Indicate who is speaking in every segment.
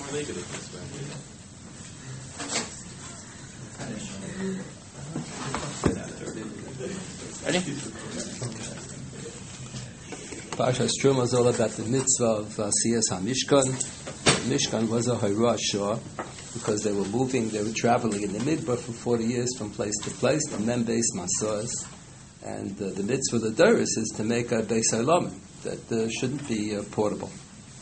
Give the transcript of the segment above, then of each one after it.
Speaker 1: make it a difference,
Speaker 2: Ready? Parshas Truma is all about the mitzvah of Siyas HaMishkan. The Mishkan was a Hayrah Shah because they were traveling in the Midbar for 40 years from place to place, the Mem-Beis Masos. And the mitzvah of the Doris is to make a Beis Olam that shouldn't be portable.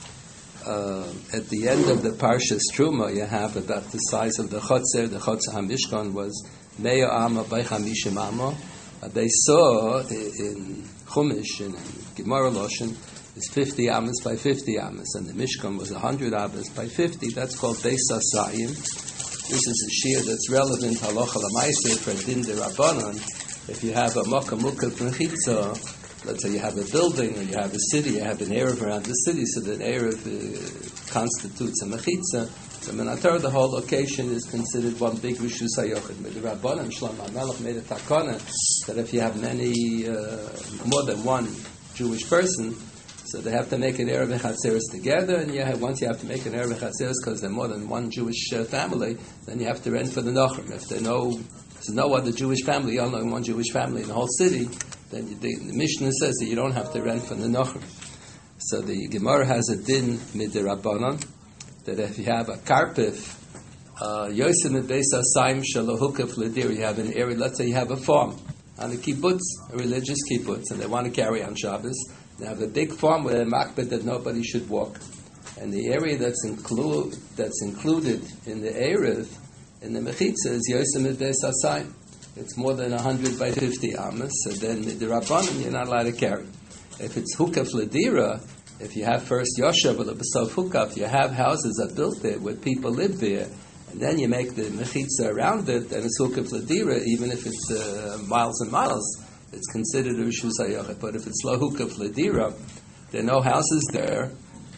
Speaker 2: At the end of the Parshas Truma, you have about the size of the Chotzer. The Chotzer HaMishkan was Me'ah Amma by Chamishim Amma. They saw in Chumash and Gemara Loshen is 50 Amas by 50 Amas, and the Mishkan was 100 Amas by 50. That's called Beis Asayim. This is a shir that's relevant halacha l'maaseh for din derabanan. If you have a makom mukaf mechitza, let's say you have a building or you have a city, you have an erev around the city, so that erev constitutes a mechitza. So Menatar, the whole location is considered one big rishus hayochid. The Rabbanan Shlomo HaMelech made a takana that if you have more than one Jewish person, so they have to make an erev v'chatzeres together, and once you have to make an erev v'chatzeres because there's more than one Jewish family, then you have to rent for the Nachrim. If there's no other Jewish family, you only one Jewish family in the whole city, then the Mishnah says that you don't have to rent for the Nachrim. So the Gemara has a din midirabbanan that if you have a karpif, Yosem and Beis Asayim Shalahukaf Ladir, you have an area, let's say you have a farm on a kibbutz, a religious kibbutz, and they want to carry on Shabbos. They have a big farm with a makbet that nobody should walk. And the area that's included in the Erev, in the Mechitza, is Yosem and Beis Asayim. It's more than 100 by 50 Amos, so then the Rabbanim you're not allowed to carry. If it's Hukaf Ladira, if you have first Yoshev or the Besov Hukaf, you have houses that are built there where people live there, and then you make the Mechitza around it, and it's Hukaf Ladira, even if it's miles and miles, it's considered a Rishus HaYochid. But if it's Lo Hukaf Ladira, there are no houses there,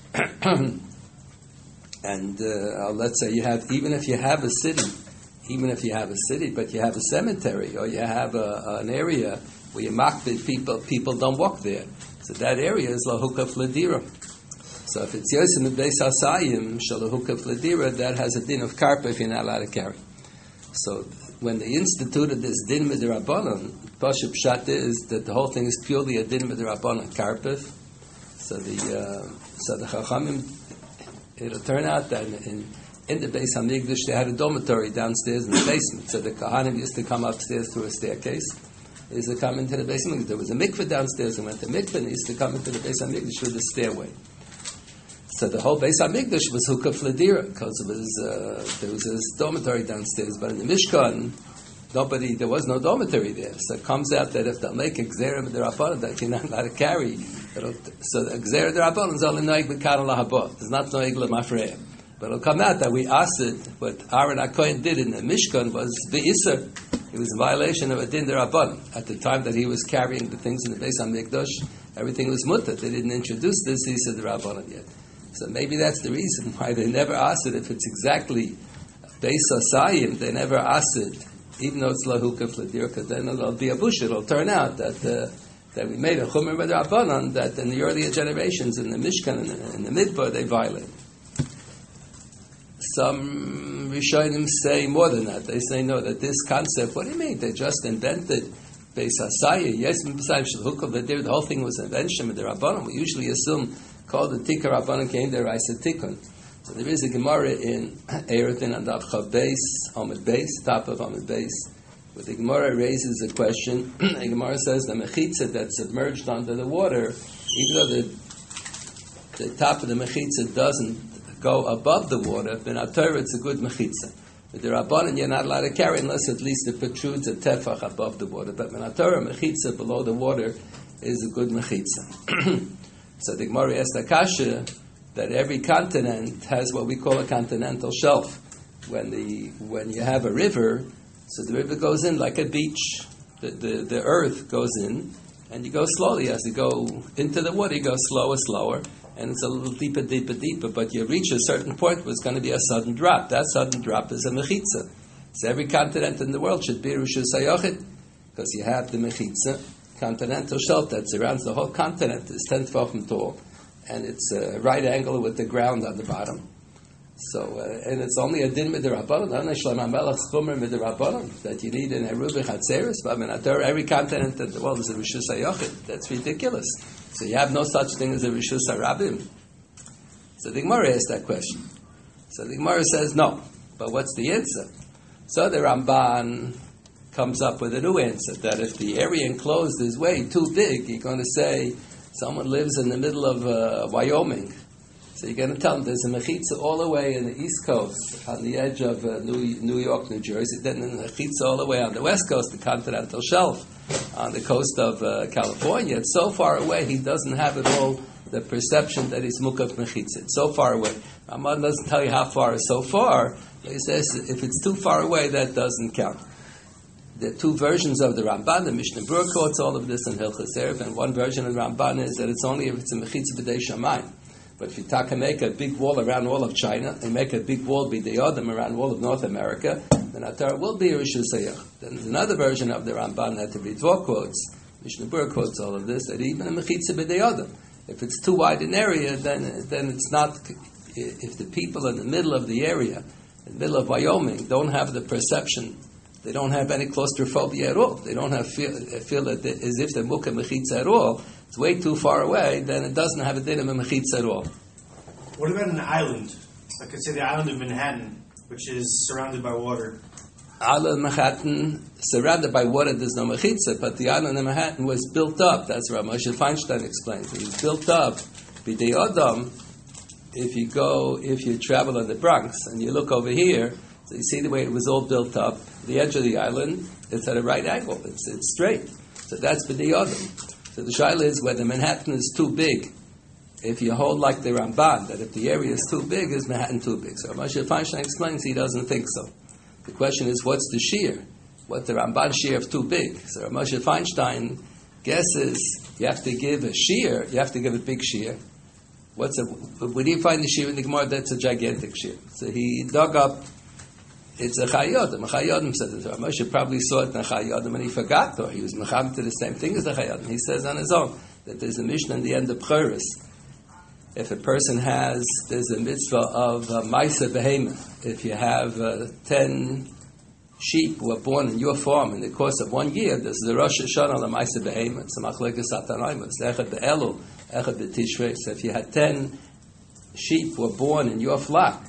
Speaker 2: and let's say even if you have a city, but you have a cemetery, or you have an area where you mock the people don't walk there. So that area is lahukaf ladira. So if it's Yosem and Beis Asayim shalahukaf ladira, that has a din of karpa if you're not allowed to carry. So when they instituted this din midrabanan, Pashup Pshat is that the whole thing is purely a din midrabanan karpif. So the Chachamim, it'll turn out that in the Beis Hamikdash they had a dormitory downstairs in the basement. So the Kohanim used to come upstairs through a staircase. They used to come into the Beis Hamikdash. There was a mikveh downstairs, and went to mikveh, and they used to come into the Beis Hamikdash through the stairway. So the whole Beis Hamikdash was hukaf ladira because there was a dormitory downstairs. But in the Mishkan, there was no dormitory there. So it comes out that if they'll make a gzera b'derabbanan that you're not allowed to carry, so the gzera b'derabbanan is only noig b'kara lahabot. It's not noig l'mafreya. But it'll come out that we asked it, what Aaron HaKohen did in the Mishkan was be'isr. It was a violation of a din derabbanan. At the time that he was carrying the things in the Beis HaMikdash, everything was mutter. They didn't introduce this Isur derabbanan yet. So maybe that's the reason why they never asked it. If it's exactly Beis Asayim, they never asked it, even though it's lahukaf ladir, because then it'll be a bush. It'll turn out that we made a chumer derabbanan that in the earlier generations in the Mishkan, in the Midbar, they violated. Some Rishonim say more than that. They say, no, that this concept, what do you mean? They just invented Beis Asayim. Yes, the whole thing was an invention of the Rabbanim. We usually assume called the Tikar Rabbanim came there, Raisa Tikkun. So there is a Gemara in Eretin and Avchav Beis, Amud Beis, top of Amud Beis, where the Gemara raises a question. The Gemara says the Mechitza that's submerged under the water, even though the top of the Mechitza doesn't go above the water, then at Torah it's a good mechitza. With the Rabbanan you're not allowed to carry unless at least it protrudes a tefach above the water. But when at Torah mechitza below the water is a good mechitza. So the Gemara asked Akasha that every continent has what we call a continental shelf. When you have a river, so the river goes in like a beach. The earth goes in, and you go slowly. As you go into the water, you go slower. And it's a little deeper, but you reach a certain point where it's going to be a sudden drop. That sudden drop is a mechitza. So every continent in the world should be Rishus HaYochid, because you have the mechitza, continental shelf that surrounds the whole continent, is 10 tefachim tall, and it's a right angle with the ground on the bottom. So, and it's only a din midrabanan. That you need an eruv chatzeres. But I mean, every continent in the world is a rishus hayachid. That's ridiculous. So you have no such thing as a rishus harabim. So the Gemara asked that question. So the Gemara says no. But what's the answer? So the Ramban comes up with a new answer, that if the area enclosed is way too big, you're going to say someone lives in the middle of Wyoming. So you're going to tell them there's a mechitza all the way in the East Coast, on the edge of New York, New Jersey, then a mechitza all the way on the West Coast, the continental shelf, on the coast of California. It's so far away, he doesn't have at all the perception that he's mukaf mechitza. It's so far away. Ramban doesn't tell you how far is so far. He says if it's too far away, that doesn't count. There are two versions of the Ramban. The Mishnah Berurah quotes all of this in Hilchos Erev, and one version of the Ramban is that it's only if it's a mechitza b'dei shamayim. But if you make a big wall around all of China, and make a big wall b'dei Adam around all of North America, then Atar will be a Rishus Hayach. Then there's another version of the Ramban that the Ritva quotes, Mishnah Berurah quotes all of this, that even a mechitza b'dei Adam, if it's too wide an area, then it's not. If the people in the middle of the area, in the middle of Wyoming, don't have the perception, they don't have any claustrophobia at all, they don't have feel that as if they're mukha mechitza at all, it's way too far away, then it doesn't have a din of a mechitza at all.
Speaker 1: What about an island? Like, say the island of Manhattan, which is surrounded by water.
Speaker 2: Island of Manhattan, surrounded by water, there's no mechitza, but the island of Manhattan was built up, that's what Moshe Feinstein explains. It was built up, b'dei Adam. If you travel on the Bronx and you look over here, so you see the way it was all built up. The edge of the island, it's at a right angle. It's straight. So that's b'dei Adam. So the shaila is whether Manhattan is too big. If you hold like the Ramban, that if the area is too big, is Manhattan too big? So Moshe Feinstein explains he doesn't think so. The question is, what's the shear? What the Ramban shear of too big? So Moshe Feinstein guesses you have to give a shear, you have to give a big shear. Where do you find the shear in the Gemara that's a gigantic shear? So he dug up, it's a Chayyim. A Chayyim says it. Moshe probably saw it in a Chayyim and he forgot, or he was mecham to the same thing as the Chayyim. He says on his own that there's a Mishnah in the end of Pcheres. If a person there's a mitzvah of Maisa Behema. If you have 10 sheep who are born in your farm in the course of 1 year, there's the Rosh Hashanah on Maisa Behema. It's a Machlekes Atanaimos. Echad Be'elu, Echad Be'Tishrei. So if you had 10 sheep who were born in your flock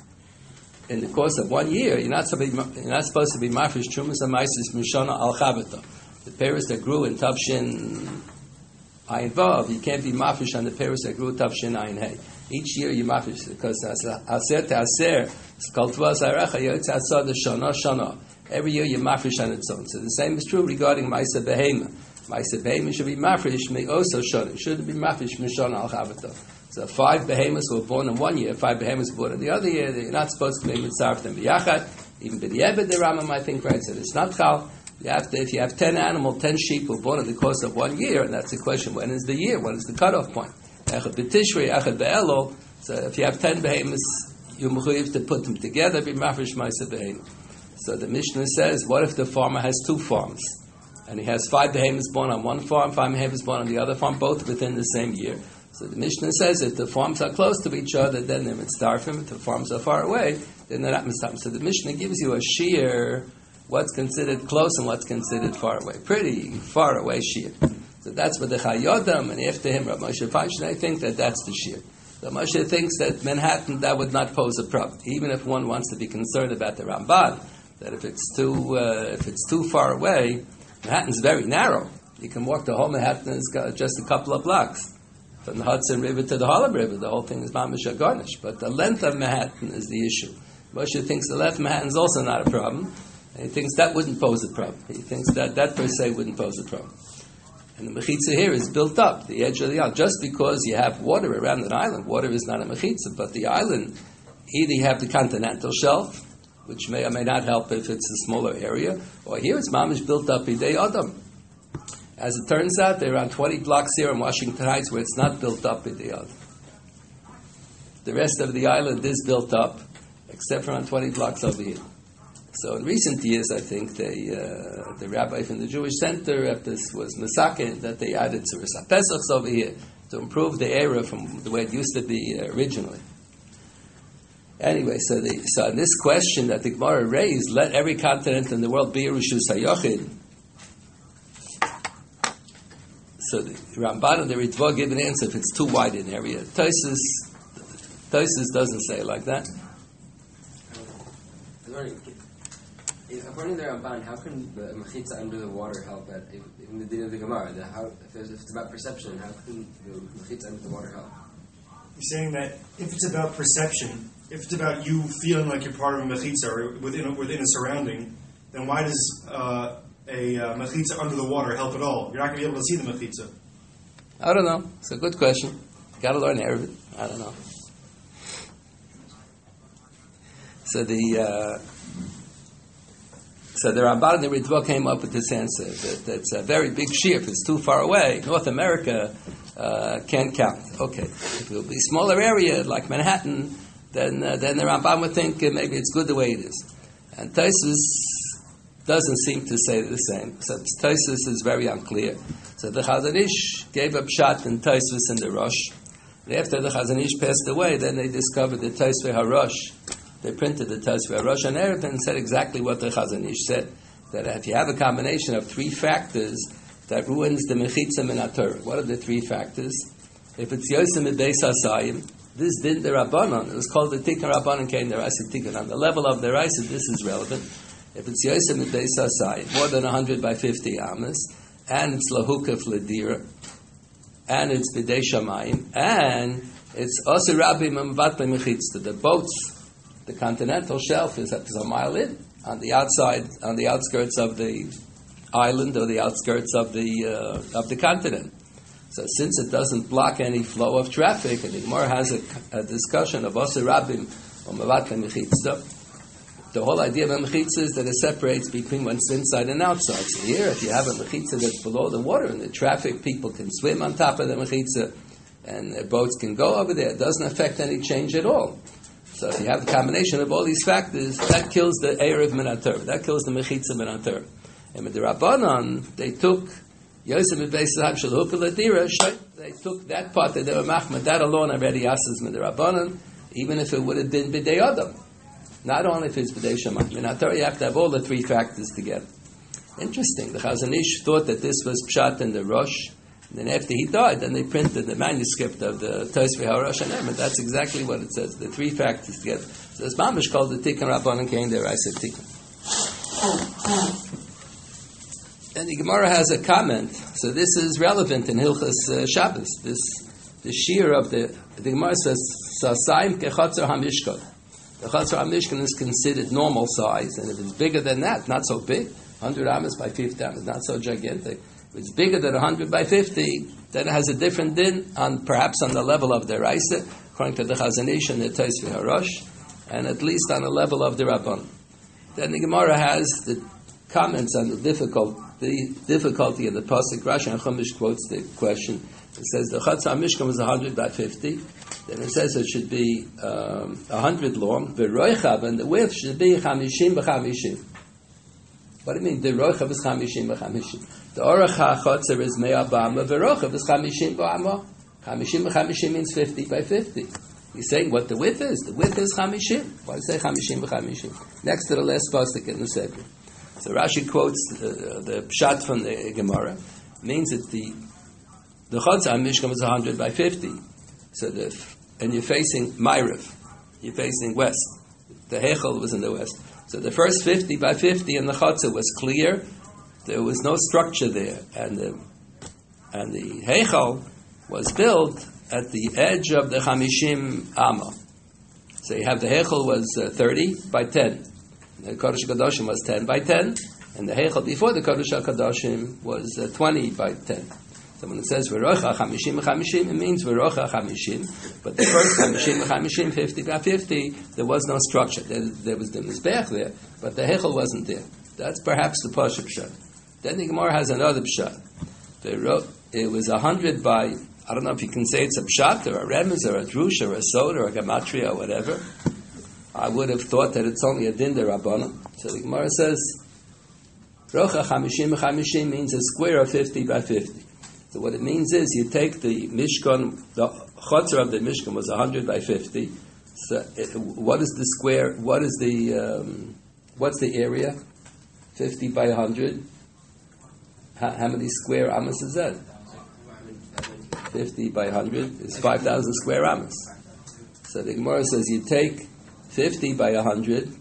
Speaker 2: in the course of 1 year, you're not supposed to be Mafresh Trumas HaMaisis Mishana Al Chavata. The pears that grew in Tavshin Ayin Vav, you can't be Mafresh on the pears that grew Tavshin Ayin Hey. Each year you Mafresh, because Aser Te'aser, Skaltua Zarecha, Yotz Asad Shana Shana. Every year you Mafresh on its own. So the same is true regarding Maisa Behema. Maisa Behema should be Mafresh, may also Shana. It shouldn't be Mafresh Mishana Al Chavata. So 5 behemoths were born in 1 year, 5 behemoths were born in the other year. You're not supposed to be mitzaref them b'yachad. Even b'di'ebed, the Rambam, I think, writes that it's not chal. If you have 10 animals, 10 sheep were born in the course of 1 year, and that's the question: when is the year? What is the cutoff point? Echad b'tishrei, echad be'elul. So if you have 10 behemoths, you're mechuyev to put them together. Be mafresh ma'aseh behemoth. So the Mishnah says, what if the farmer has 2 farms, and he has 5 behemoths born on one farm, 5 behemoths born on the other farm, both within the same year? So the Mishnah says if the farms are close to each other, then they're mitzdarfim. If the farms are far away, then they're not mitzdarfim. So the Mishnah gives you a shear, what's considered close and what's considered far away. Pretty far away shear. So that's what the Chayyim, and after him, Rav Moshe Feinstein, think that that's the shear. Rav Moshe thinks that Manhattan, that would not pose a problem. Even if one wants to be concerned about the Ramban, that if it's too far away, Manhattan's very narrow. You can walk the whole Manhattan, it's got just a couple of blocks. From the Hudson River to the Harlem River, the whole thing is mamish garnish. But the length of Manhattan is the issue. Moshe thinks the length of Manhattan is also not a problem. And he thinks that wouldn't pose a problem. He thinks that per se wouldn't pose a problem. And the mechitza here is built up, the edge of the island. Just because you have water around an island, water is not a mechitza. But the island, either you have the continental shelf, which may or may not help if it's a smaller area, or here it's mamish built up b'dei Adam. As it turns out, there are around 20 blocks here in Washington Heights where it's not built up in the island. The rest of the island is built up, except for around 20 blocks over here. So in recent years, I think the rabbi from the Jewish Center at this was Masakin, that they added Tzuras HaPesachs over here to improve the area from the way it used to be originally. Anyway, so in this question that the Gemara raised, let every continent in the world be a Rishus HaYochid. So the Ramban and the Ritva give an answer if it's too wide an area. Tosfos doesn't say it like that.
Speaker 3: According to the Ramban, how can the mechitza under the water help in the din of the Gemara? If it's about perception, how can the mechitza under the water help?
Speaker 1: You're saying that if it's about perception, if it's about you feeling like you're part of a mechitza or within a surrounding, then why does a mechitza under the water help at all? You're not going to be able to see the mechitza.
Speaker 2: I don't know. It's a good question. Got to learn Arabic. I don't know. So the Ramban and the Ritva came up with this answer that it's a very big shear. If it's too far away, North America can't count. Okay, if it will be a smaller area like Manhattan, then the Ramban would think maybe it's good the way it is. And Tosfos doesn't seem to say the same. So Tosfos is very unclear. So the Chazon Ish gave up shot in Tosfos and the Rosh. And after the Chazon Ish passed away, then they discovered the Tosfos HaRosh. They printed the Tosfos HaRosh and Erev and said exactly what the Chazon Ish said, that if you have a combination of three factors that ruins the Mechitza Min HaTorah. What are the three factors? If it's Yosem Beis HaSayim, this din the Rabbanon, it was called the Tikkun Rabbanon Kein the Raisa Tikkun. On the level of the Raisa, this is relevant. If it's Yosem Beis HaSayim, more than 100 by 50 amas, and it's Lahukaf Ladira, and it's B'dei Shamayim, and it's Osir Rabbi Mamvat Mechitza, the boats. The continental shelf is a mile in, on the outside, on the outskirts of the island or the outskirts of the continent. So since it doesn't block any flow of traffic, and the Gemara has a discussion of Osir Rabbim or Mavat Mechitza, the whole idea of a mechitza is that it separates between what's inside and outside. So here, if you have a mechitza that's below the water and the traffic, people can swim on top of the mechitza, and boats can go over there, it doesn't affect any change at all. So if you have the combination of all these factors, that kills the Erev Min HaTorah, that kills the Mechitza Min HaTorah. And with the Rabbanon, they took Yosef Beis HaSayim Shel Hukal Adira, they took that part that they were machmad, that alone already asks with the Rabbanon, even if it would have been B'dei Adam. Not only if it's B'dei Shamayim. In HaTorah, you have to have all the three factors together. Interesting. The Chazon Ish thought that this was Pshat in the Rosh. And then after he died, then they printed the manuscript of the Tosfos HaRosh and Emet. That's exactly what it says, the three factors together. So it's mamish called the Tikkun Rabbanon Kein the Raisa Tikkun. And the Gemara has a comment. So this is relevant in Hilchas Shabbos. The shear of the Gemara says, Sasayim kechatzor hamishkan. The chatzor hamishkan is considered normal size, and if it's bigger than that, not so big, 100 amas by 50 amas, not so gigantic. If it's bigger than 100 by 50, then it has a different din, perhaps on the level of the Raisa, according to the Chazon Ish and the Tosfos HaRosh, and at least on the level of the Rabban. Then the Gemara has the comments on the difficulty of the Pasuk. Rashi and Chumash quotes the question. It says the Chatzar Mishkan was 100 by 50. Then it says it should be 100 long. The Roichav, and the width should be 50 b'chamishim. What do you mean? The Roichav is 50 b'chamishim. The Orach HaChotzer is Mea B'ama, the Rochav is 50 b'ama. 50 b'chamishim means 50 by 50. He's saying what the width is. The width is 50. Why do you say 50 b'chamishim? Next to the last pasuk in the Sefer. So Rashi quotes the pshat from the Gemara. Means that the Chatzar Mishkan was 100 by 50. So and you're facing Ma'ariv. You're facing west. The Heichal was in the west. So the first 50 by 50 in the Chatzar was clear. There was no structure there, and the Heichal was built at the edge of the 50 Amma. So you have the Heichal was 30 by 10, the Kodesh HaKadoshim was 10 by 10, and the Heichal before the Kodesh HaKadoshim was 20 by 10. So when it says V'rocha 50 b'chamishim, it means V'rocha 50, but the first 50 b'chamishim, 50 by 50, there was no structure. There was the Mizbech there, but the Heichal wasn't there. That's perhaps the Pashup Pshat. Then the Gemara has another Pshat. It was 100 by, I don't know if you can say it's a Pshat, or a Remez, or a Drush, or a Sod, or a Gematria, or whatever. I would have thought that it's only a Din de Rabbanan. So the Gemara says, Rocha 50 b'chamishim means a square of 50 by 50. So what it means is you take the Mishkan, the Chotzer of the Mishkan was 100 by 50, So, what is the square? What is what's the area? 50 by 100. How many square amas is that? 50 by 100 is 5,000 square amas. So the Gemara says you take 50 by 100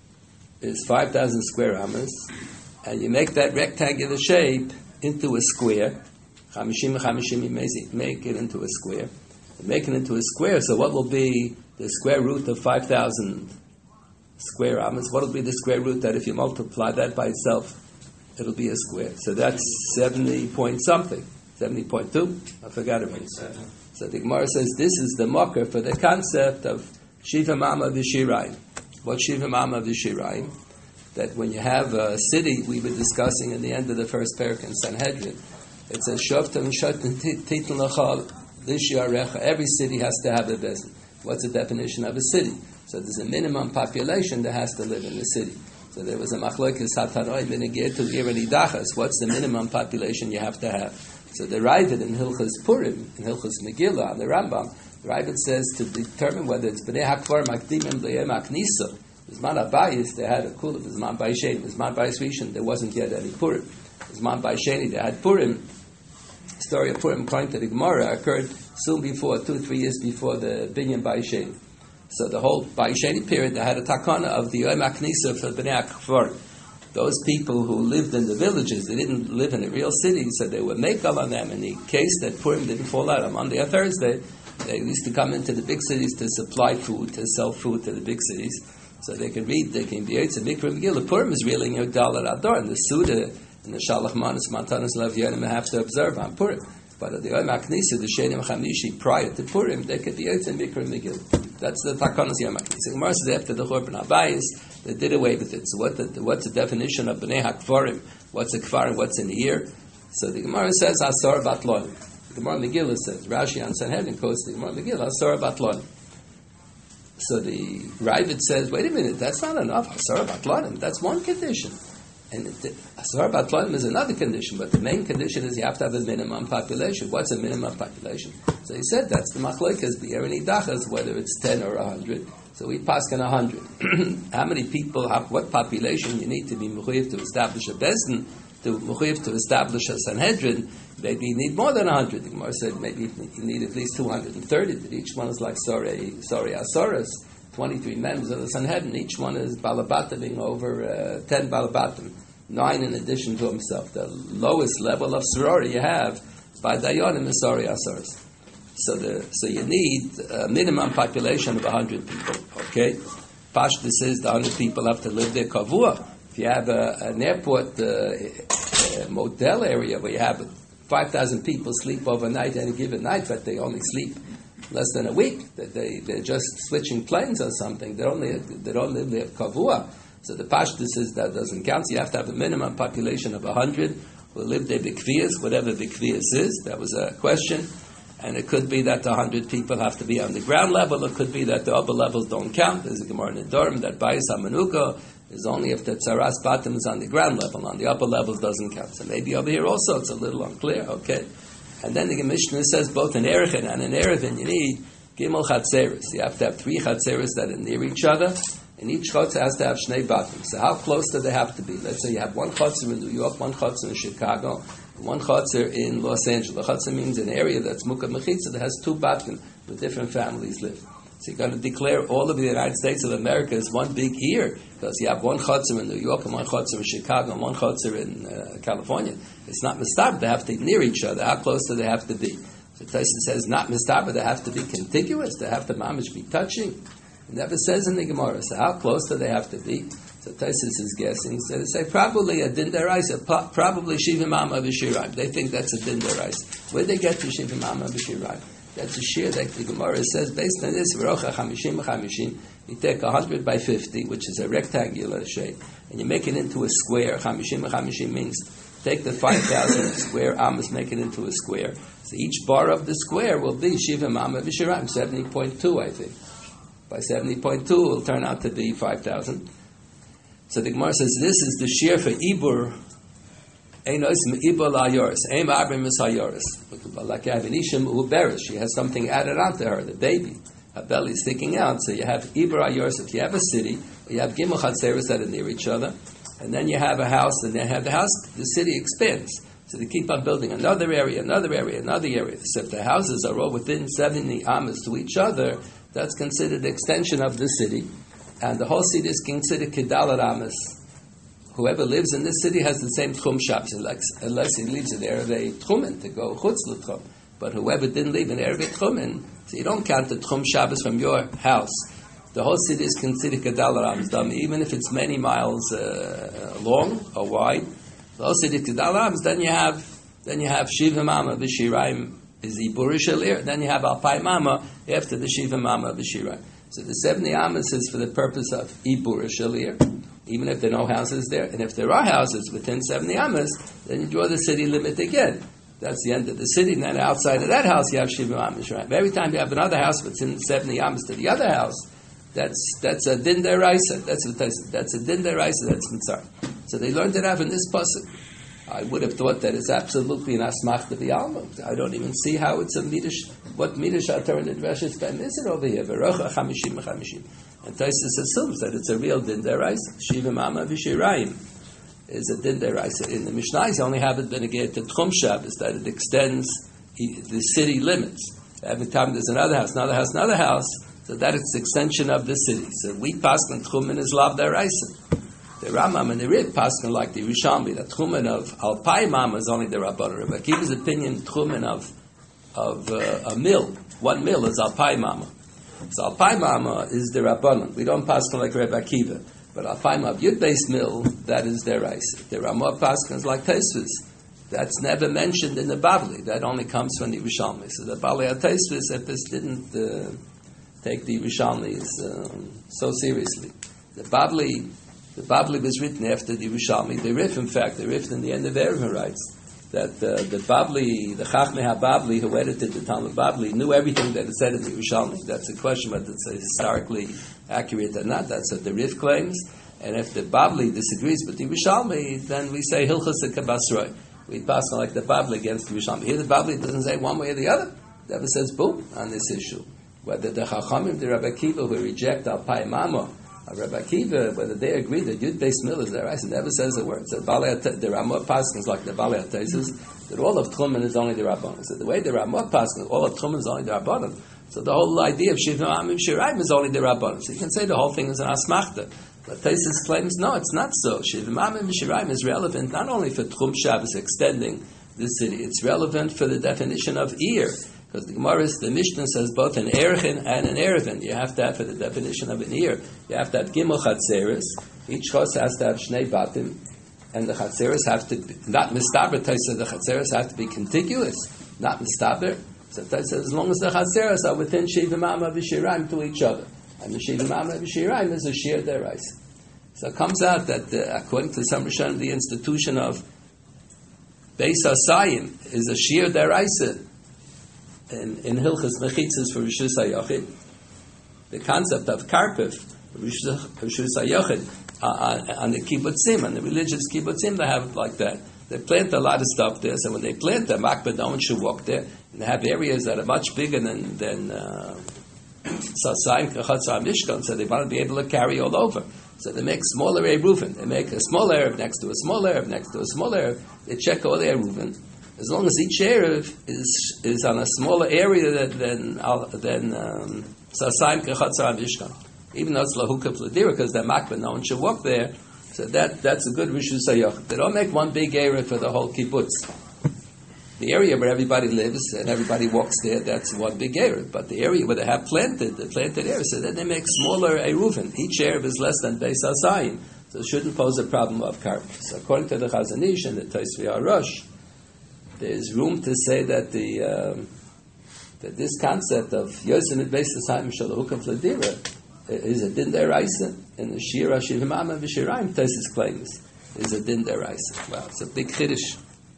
Speaker 2: is 5,000 square amas, and you make that rectangular shape into a square. 50 you make it into a square. You make it into a square, so what will be the square root of 5,000 square amas? What will be the square root that if you multiply that by itself, it'll be a square? So that's 70 point something. 70.2? I forgot about it. So the Gemara says this is the mocker for the concept of Shiva Mama V'Shirayim. What Shiva Mama V'Shirayim? That when you have a city, we were discussing in the end of the first parak in Sanhedrin, it says Shoftim Shotim Titan Lachal Lishiarecha. Every city has to have a bezin. What's the definition of a city? So there's a minimum population that has to live in the city. So there was a machlokes hatanoi benegir to iranidachas. What's the minimum population you have to have? So the Ravid in Hilchos Purim, in Hilchos Megillah, on the Rambam, the Ravid says to determine whether it's Bnei HaKvar Makdimim B'Yem HaKnisa. Zman Abayis, they had a kula. Zman Bayisheni, Zman Bayis Rishon, there wasn't yet any Purim. Zman Bayisheni, they had Purim. The story of Purim, according to the Gemara, occurred soon before, 2-3 years before the Binyan Bayisheni. So the whole Bayisheni period, they had a takana of the Yom HaKnisa for Bnei HaKvar. Those people who lived in the villages, they didn't live in a real city, so they would make on them. In the case that Purim didn't fall out on Monday or Thursday, they used to come into the big cities to supply food, to sell food to the big cities, so they can read, they can be Eitz and Mikra Megillah. Purim is really in your Dalar Ador, and the Suda and the Shalach Manas, Mantanas, Lev Yonim have to observe on Purim. But at the Yom HaKnisa, the Shenim Chamishi, prior to Purim, they could be Eitz and Mikra Megillah. That's the Takanas Yom HaKnisa. Gemara says after the Churban Abayis, they did away with it. So what's the definition of Bnei HaKvarim? What's a Kvar? What's in the ear? So the Gemara says Asar Batlon. The Gemara Megillah says, Rashi on Sanhedrin quotes the Gemara Megillah, Asar Batlon. So the Ravid says, wait a minute, that's not enough. Asar Batlonim, that's one condition. And Asar Batlonim is another condition, but the main condition is you have to have a minimum population. What's a minimum population? So he said that's the machlokes, the Ereni Dachas, whether it's 10 or 100. So we pass on 100. How many people have, what population you need to be mechuyev to establish a bezdin, to mechuyev to establish a Sanhedrin? Maybe you need more than 100. The Gemara said maybe you need at least 230, but each one is like sorry Asoras, 23 members of the Sanhedrin. Each one is balabatim over 10 balabatim, 9 in addition to himself. The lowest level of sorority you have by Dayanim is sorry Asoras. So you need a minimum population of 100 people. Okay, Pashta says the 100 people have to live there kavua. If you have an airport motel area where you have 5,000 people sleep overnight any given night, but they only sleep less than a week. They're just switching planes or something. They don't live there kavua. So the Pashta says that doesn't count. So you have to have a minimum population of 100 who live there bikviyas, whatever bikviyas is. That was a question. And it could be that the 100 people have to be on the ground level. It could be that the upper levels don't count. There's a Gemara in the Durham that Bayis HaManuka is only if the Tzaras Batim is on the ground level. On the upper levels doesn't count. So maybe over here also it's a little unclear. Okay. And then the Mishnah says both in Erechin and in Erevin you need Gimel Chatzeris. You have to have 3 Chatzeris that are near each other. And each Chatzer has to have Shnei Batim. So how close do they have to be? Let's say you have one Chatzer in New York, one Chatzer in Chicago, one Chatzer in Los Angeles. Chatzer means an area that's Mukah Mechitza that has 2 Batim where different families live. So you've got to declare all of the United States of America as one big ear because you have one Chatzer in New York and one Chatzer in Chicago and one Chatzer in California. It's not mistab. They have to be near each other. How close do they have to be? So Tyson says not mistab, but they have to be contiguous. They have to mamish be touching. It never says in the Gemara. So how close do they have to be? So Tysus is guessing. So they say probably a din deraisa, probably Shiva Mama B'Shirayim. They think that's a din deraisa. Where they get to Shiva Mama B'Shirayim? That's a shear that the Gemara says based on this. V'rocha 50 you take 100 by 50, which is a rectangular shape, and you make it into a square. 50 means take the 5,000 square amas, make it into a square. So each bar of the square will be Shiva Mama B'Shirayim, 70.2, I think. By 70.2, it will turn out to be 5,000. So the Gemara says this is the shear for Ibur. Like you have an Ishim Uberes. She has something added onto her, the baby. a belly sticking out. So you have Ibra Yosef, you have a city, you have Gimel Chatzeros that are near each other, and then you have a house, and then have the house, the city expands. So they keep on building another area, another area, another area. So if the houses are all within 70 amas to each other, that's considered the extension of the city. And the whole city is considered Kedalat amas. Whoever lives in this city has the same Tchum Shabbos, unless he leaves an Erevei Tchumen to go Chutz L'Tchum. But whoever didn't leave an Erevei Tchumen, so you don't count the Tchum Shabbos from your house. The whole city is considered Kedalat amas, even if it's many miles long or wide. The whole city is Kedalat amas. Then you have Shiva Mama V'Shiraim is Ibur Shalir. Then you have Alpai Mama after the Shiva Mama V'Shiraim. So the 70 amas is for the purpose of Ibur Shalir, even if there are no houses there. And if there are houses within 70 amas, then you draw the city limit again. That's the end of the city. And then outside of that house, you have Shiva amas. Right? Every time you have another house within 70 amas to the other house, that's a din deraisa. That's a din deraisa. That's mitzvah. So they learned it out in this pasuk. I would have thought that it's absolutely an asmachta b'alma. I don't even see how it's a midrash. What midrash atar in the drash is it over here? Verocha chamishim chamishim. And Taisus assumes that it's a real din deraisa. Shiva mama v'shiraim is a din deraisa. In the Mishnah, you only have it beneged to Tchum Shabbos, that it extends the city limits. Every time there's another house, so that is the extension of the city. So we pass on Tchumen is lav deraisa. The Rambam and the Rid paskin like the Rishalmi, that Tchumen of Alpai Mama is only the Rabbanon. Rabbi Akiva's opinion, Tchumen of a mill, 1 mill is Alpai Mama. So Alpai Mama is the Rabbanon. We don't paskin like Rabbi Akiva, but Alpai Mama, Yud-based mill, that is their rice. The Ramah paskins like Tosfos. That's never mentioned in the Bavli. That only comes from the Rishalmi. So the Bali Tosfos, if this didn't take the Rishalmis so seriously. The Bavli was written after the Yerushalmi. The Rif, in fact, the Rif in the end of Erevin writes that the Bavli, the Chachmei HaBavli, who edited the Talmud Bavli, knew everything that it said in the Yerushalmi. That's a question whether it's historically accurate or not. That's what the Rif claims. And if the Bavli disagrees with the Yerushalmi, then we say Hilchos Kabasroi. We pass on like the Bavli against the Yerushalmi. Here the Bavli doesn't say one way or the other. It never says boom on this issue. Whether the Chachamim, the Rabbi Akiva, who reject Alpai Mama, Rabbi Akiva, whether they agree that Yud-based mill is there, it never says a word. So the Ramah Paskins, like the Balei HaTesis, that all of Tchumen is only the Rabbanon. So the way the Ramah Paskins, all of Tchumen is only the Rabbanon. So the whole idea of Shiva Amim Shiraim is only the Rabbanon. So you can say the whole thing is an Asmachta. But Tesis claims, no, it's not so. Shiva Amim Shiraim is relevant not only for Tchum Shabbos extending the city, it's relevant for the definition of Ir. Because the Gemara, the Mishnah says both an Erechin and an Erevin. You have to have, for the definition of an ear, you have to have Gimel Chatzeres. Each chos has to have Shnei Batim. And the Chatzeres have to be, not Mistaber, Taisa, the Chatzeres have to be contiguous, not Mistaber. So Taisa says, as long as the Chatzeres are within Shiva Mama V'Shiraim to each other. And the Shiva Mama V'Shiraim is a Shir Derais. So it comes out that, according to some Rishonim, the institution of Beis HaSayim is a Shir Deraisa. In Hilchas Mechitzas for Rishus HaYachid, the concept of Karpif, Rishus HaYachid, on the kibbutzim, on the religious kibbutzim, they have like that. They plant a lot of stuff there, so when they plant them, Makbid, no one should walk there, and they have areas that are much bigger than Sasayim, Kachatzah, Mishkan, so they want to be able to carry all over. So they make smaller Eruvin. They make a small Erev next to a small Erev next to a small Erev. They check all the Eruvin. As long as each Erev is on a smaller area than Sasayim Kechatzar Mishkan, even though it's Lahuka Pladira, because they're Makbid, no one should walk there. So that's a good Rishus HaYachid. They don't make one big area for the whole kibbutz. The area where everybody lives and everybody walks there, that's one big area. But the area where they have planted area, so then they make smaller Eruvin. Each Erev is less than Beis HaSayim, so it shouldn't pose a problem of carbon. So according to the Chazon Ish and the Tosfos HaRosh, there's room to say that that this concept of Yosin Beis HaSayim Shalahukam Fladira is a din deraisa, and the Shira Shiva Mama V'Shiraim Tosfos claims is a din deraisa. Wow, it's a big chiddush.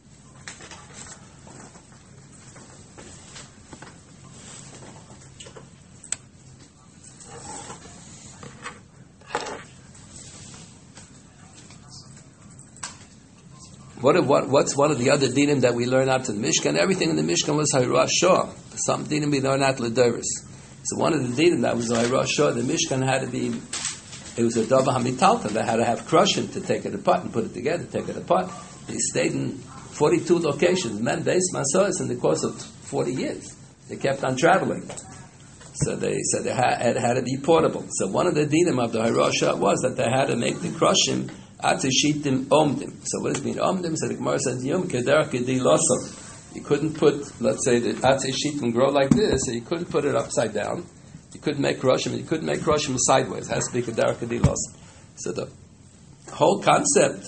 Speaker 2: What's one of the other dinim that we learn out in the Mishkan? Everything in the Mishkan was Hayrah Shah. Some dinim we learn out L'Doros. So one of the dinim that was Rosh Hashanah, the Mishkan had to be, it was a Dava HaMitalta. They had to have crushing to take it apart and put it together, take it apart. They stayed in 42 locations, men based Masois in the course of 40 years. They kept on traveling. So they had to be portable. So one of the dinim of the Hirosha was that they had to make the crushing atishitim omdim. So what does it mean omdim? So the Gemara says yom keder kedi losam. You couldn't put, let's say, the atishitim grow like this, so you couldn't put it upside down. You couldn't make crushing. You couldn't make crushing sideways. It has to be keder kedi losam. So the whole concept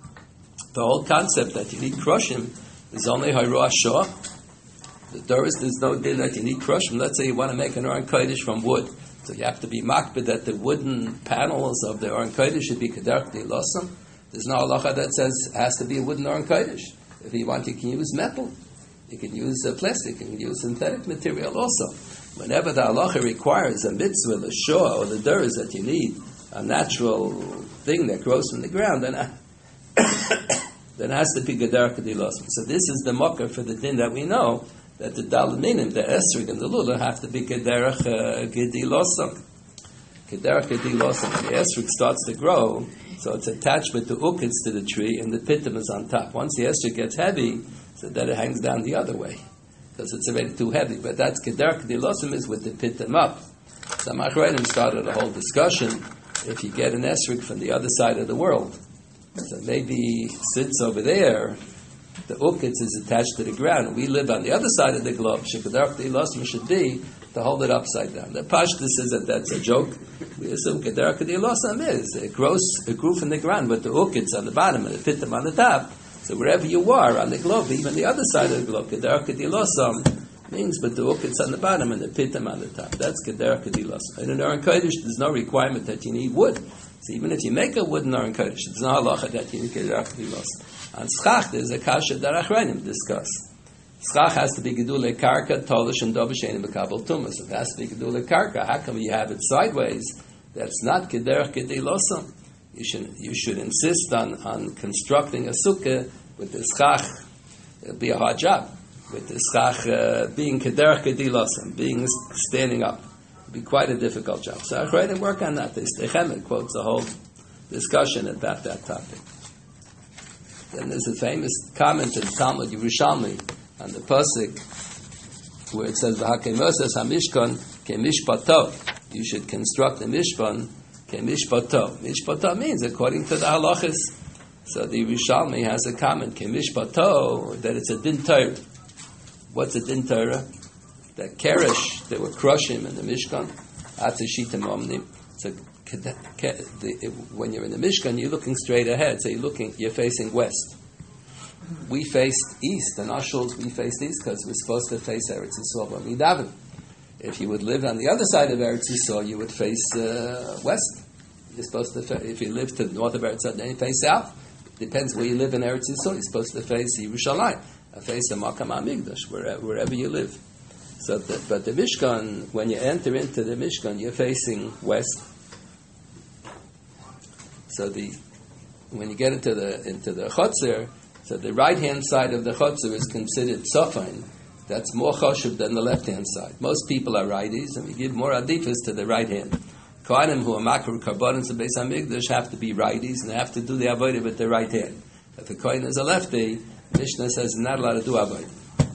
Speaker 2: that you need crushing is only Hirosha. The Doris, there's no din that you need crushing. Let's say you want to make an Aron Kodesh from wood. So you have to be makbid that the wooden panels of the Aron Kodesh should be Keder K'dei Losam. There's no halacha that says it has to be a wooden Aron Kodesh. If you want, you can use metal. You can use plastic. You can use synthetic material also. Whenever the halacha requires a mitzvah, the shor, or the Doris that you need a natural thing that grows from the ground, then it has to be Keder K'dei Losam. So this is the mocker for the din that we know, that the dalaminim, the esrig and the lula have to be kederach gedi losam. Kederach gedi losam. The esrig starts to grow, so it's attached with the ukitz to the tree, and the pitim is on top. Once the esrig gets heavy, so then it hangs down the other way, because it's already too heavy. But that's kederach gedi losam is with the pitim up. So Machreidim started a whole discussion if you get an esrig from the other side of the world. So maybe sits over there, the ukitz is attached to the ground. We live on the other side of the globe. Shekadark the ilasm should be to hold it upside down. The pashtus says that that's a joke. We assume kedark the ilasm is it grew from the ground, but the ukitz on the bottom and the pitim on the top. So wherever you are on the globe, even the other side of the globe, kedark the ilasm means, but the ukitz on the bottom and the pitim on the top. That's kedark the ilasm. In an Aron Kodesh, there's no requirement that you need wood. So even if you make a wooden Aron Kodesh, there's no halacha that you need kedark the ilasm. On schach, there's a kasha that Achronim discuss. Schach has to be gedule karka, tolish, and dobashenim bekabel tumas. It has to be gedule karka. How come you have it sideways? That's not kederach kedei losam. You should insist on constructing a sukkah with the schach. It'll be a hard job with the schach being kederach kedei losam, being standing up. It'll be quite a difficult job. So Achronim work on that. The Steichemet quotes a whole discussion about that topic. Then there's a famous comment in Talmud Yerushalmi on the pasuk where it says "V'hakemoses hamishkan kemishpato." You should construct the mishpan kemishpato. Mishpato means according to the halachas. So the Yerushalmi has a comment kemishpato that it's a din Torah. What's a din Torah? That keresh they were crushing in the mishkan atzishitim omnim. So when you're in the Mishkan, you're looking straight ahead. So you're facing west. We faced east, and our shuls we faced east because we're supposed to face Eretz Yisrael b'midaven. If you would live on the other side of Eretz Yisrael, you would face west. You're supposed to. If you live to the north of Eretz Yisrael, then you face south. Depends where you live in Eretz Yisrael. You're supposed to face Yerushalayim, face the Makam HaMikdash, wherever you live. So, but the Mishkan, when you enter into the Mishkan, you're facing west. So when you get into the chotzer, so the right hand side of the chotzer is considered tzafon. That's more choshev than the left hand side. Most people are righties, and we give more adifas to the right hand. Kohanim who are makar karbonos and Beis Hamikdash have to be righties and they have to do the avodah with the right hand. If a kohen is a lefty, Mishnah says he's not allowed to do avodah.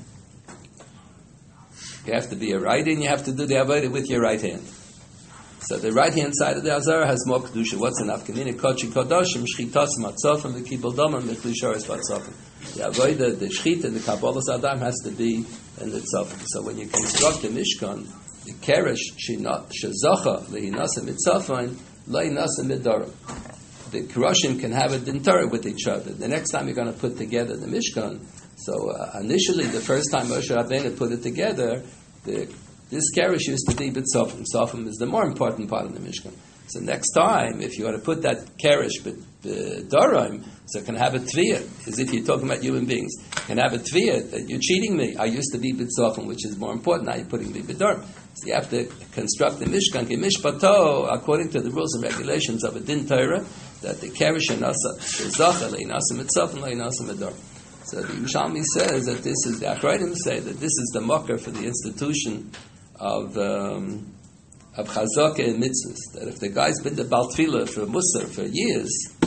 Speaker 2: You have to be a righty and you have to do the avodah with your right hand. So the right-hand side of the Azara has more kedusha. What's enough? Kamina kochi kodoshim shchitas matzofim v'kibul domim v'klisharis vatzofim. The avodah, the shchita, the kabbalas adam has to be in the tzofim. So when you construct the mishkan, the keresh shezacha lehinasa mitzofim lehinasa midorim. The keroshim can have a dintar with each other. The next time you're going to put together the mishkan, so initially the first time Moshe Rabbeinu put it together, this keresh used to be b'tzofim. Tzofim is the more important part of the Mishkan. So next time, if you want to put that keresh b'doraim, so it can have a tviyah, as if you're talking about human beings. It can have a tviyah that you're cheating me. I used to be b'tzofim, which is more important. Now you're putting me b'doraim. So you have to construct the Mishkan, mishpato, according to the rules and regulations of a din Torah, that the keresh nasa shezacha le'inasa mitzofim le'inasa b'doraim. So the Yerushalmi says that this is the Achronim say that this is the mocker for the institution of chazaka and mitzvahs. That if the guy's been the Bal Tfilah for Musar for years,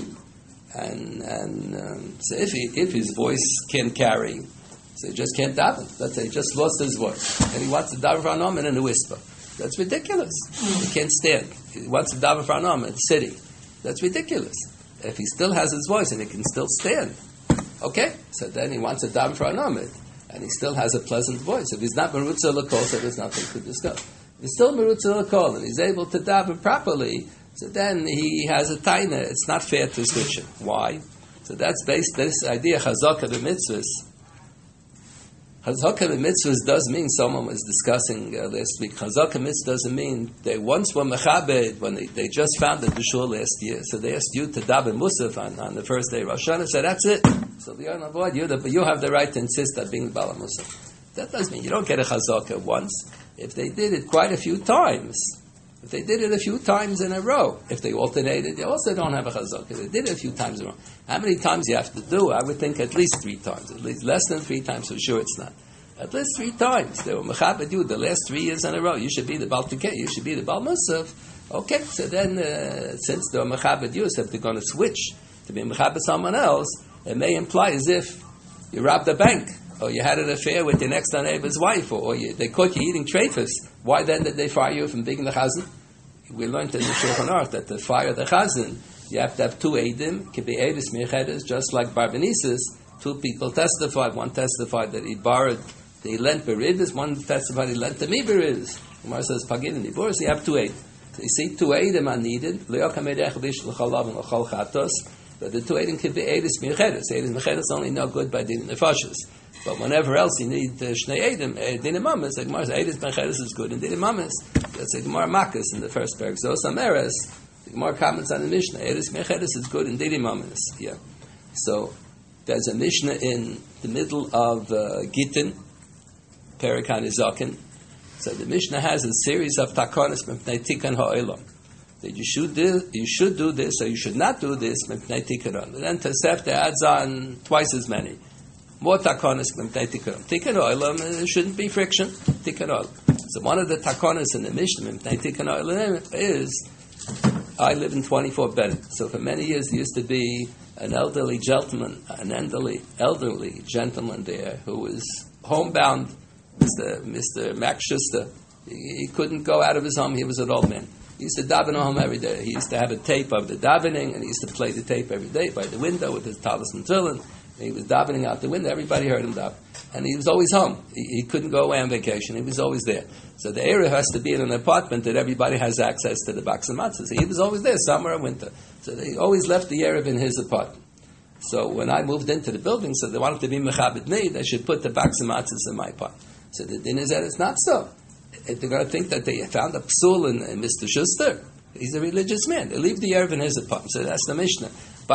Speaker 2: so if his voice can't carry, so he just can't daven. Let's say he just lost his voice, and he wants to daven for Anam in a whisper. That's ridiculous. He can't stand. He wants to daven for Anam sitting. That's ridiculous. If he still has his voice and he can still stand, okay. So then he wants to daven for Anam, and he still has a pleasant voice. If he's not merutza l'kol, so there's nothing to discuss. If he's still merutza l'kol and he's able to daven properly, so then he has a taina. It's not fair to switch him. Why? So that's based this idea chazaka b'mitzvahs. Chazaka b'mitzvahs does mean, someone was discussing last week, chazaka b'mitzvahs doesn't mean they once were mechabed when they just founded the shul last year. So they asked you to daven musaf on the first day of Rosh Hashanah. So that's it. So you have the right to insist on being the Bala musaf. That doesn't mean you don't get a chazaka once. If they did it quite a few times, if they did it a few times in a row, if they alternated, they also don't have a chazaka. They did it a few times in a row. How many times you have to do? I would think at least 3 times. At least less than 3 times, for sure it's not. At least 3 times. They were mechabed you the last 3 years in a row. You should be the Bal Tikei. You should be the Bal Musaf. Okay, so then since they were mechabed you, so if they're going to switch to be mechabed someone else, it may imply as if you robbed a bank, or you had an affair with your next door neighbor's wife, or they caught you eating treifus. Why then did they fire you from being the chazan? We learned in the Shulchan Aruch that to fire the chazan, you have to have 2 eidim, can be edis mirchedes, just like Barbanesis. 2 people testified. One testified that he lent beridis. One testified he lent to me beridis. Gemara says pagin and divorce. You have 2 eidim. So you see, 2 eidim are needed. But the 2 eidim can be edis mirchedes. Edis mirchedes only no good by din nefashos. But whenever else you need shnei edim, din imamis, the Gemara says edis mirchedes is good, and din imamis, that's a Gemara makas in the first parak. Zos ameres, the Gemara comments on the Mishnah. Edis mirchedes is good, and din imamis. Yeah. So there's a Mishnah in the middle of Gittin, Perek HaNizaken. So the Mishnah has a series of takonis mipnei tikkun ha'olam. That you should do this, or you should not do this, mipnei tikkun. And then Tosefta adds on twice as many. More takonis mipnei tikkun. Tikkun ha'olam shouldn't be friction. Tikkun ha'olam. So one of the takonis in the Mishnah mipnei tikkun ha'olam is, I live in 24 Bennett. So for many years there used to be an elderly gentleman there who was homebound, Mr. Max Schuster. He couldn't go out of his home. He was an old man. He used to daven home every day. He used to have a tape of the davening, and he used to play the tape every day by the window with his talis and tefillin. He was davening out the window. Everybody heard him daven. And he was always home. He couldn't go away on vacation. He was always there. So the area has to be in an apartment that everybody has access to the box of matzahs. So he was always there, summer or winter. So they always left the Erev in his apartment. So when I moved into the building, so they wanted to be mechabed me, they should put the box of matzahs in my apartment. So the din is that it's not so. They're going to think that they found a psul in Mr. Schuster. He's a religious man. They leave the Erev in his apartment. So that's the Mishnah.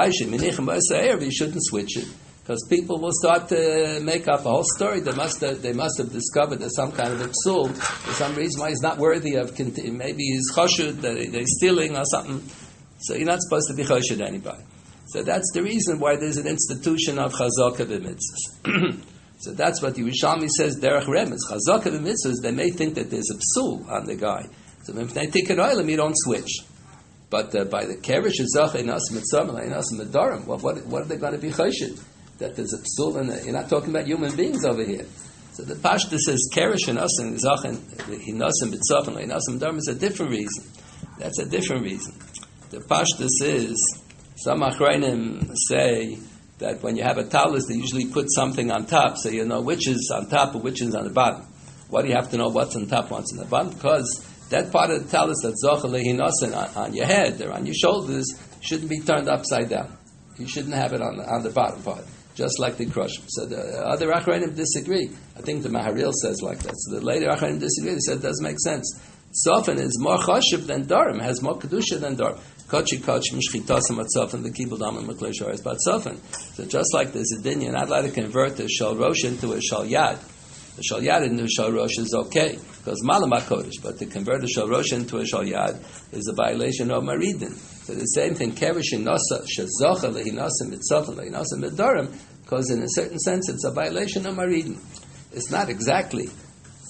Speaker 2: You shouldn't switch it. Because people will start to make up a whole story. They must have discovered there's some kind of a psul for some reason why he's not worthy of. Maybe he's choshud, they're stealing or something. So you're not supposed to be choshud to anybody. So that's the reason why there's an institution of chazaka b'mitzvahs. So that's what the Yerushalmi says. Derech remez chazaka b'mitzvahs. They may think that there's a psul on the guy. So if they take it oilam, you don't switch. But by the keresh zach einasim mitzvah einasim medarim, what are they going to be choshud? That there's a psul, and you're not talking about human beings over here. So the Pashta says keresh and asim zachen inasim b'tzaf and inasim dharm is a different reason. That's a different reason. The Pashta says some achrayim say that when you have a talus, they usually put something on top, so you know which is on top or which is on the bottom. Why do you have to know what's on top, what's on the bottom? Because that part of the talus that's zochel lehinasin on your head or on your shoulders shouldn't be turned upside down. You shouldn't have it on the bottom part. Just like the crush. So the other Achrayim disagree. I think the Maharil says like that. So the later Achrayim disagree. They said it doesn't make sense. Sofen is more choshev than Darim, has more kedusha than Darim. Kochi mishchitasim at Sofen, the kibul dam and maklei shor is about Sofen. So just like there's a din, you're not allowed to convert the shal rosh into a shal yad. The shal yad into a shal rosh is okay because malam kodesh, but to convert a shal rosh into a shal yad is a violation of maridin. So the same thing, keresh in nasa shazocha lehinasim mitzofen lehinasim midarim, because in a certain sense it's a violation of maridin. It's not exactly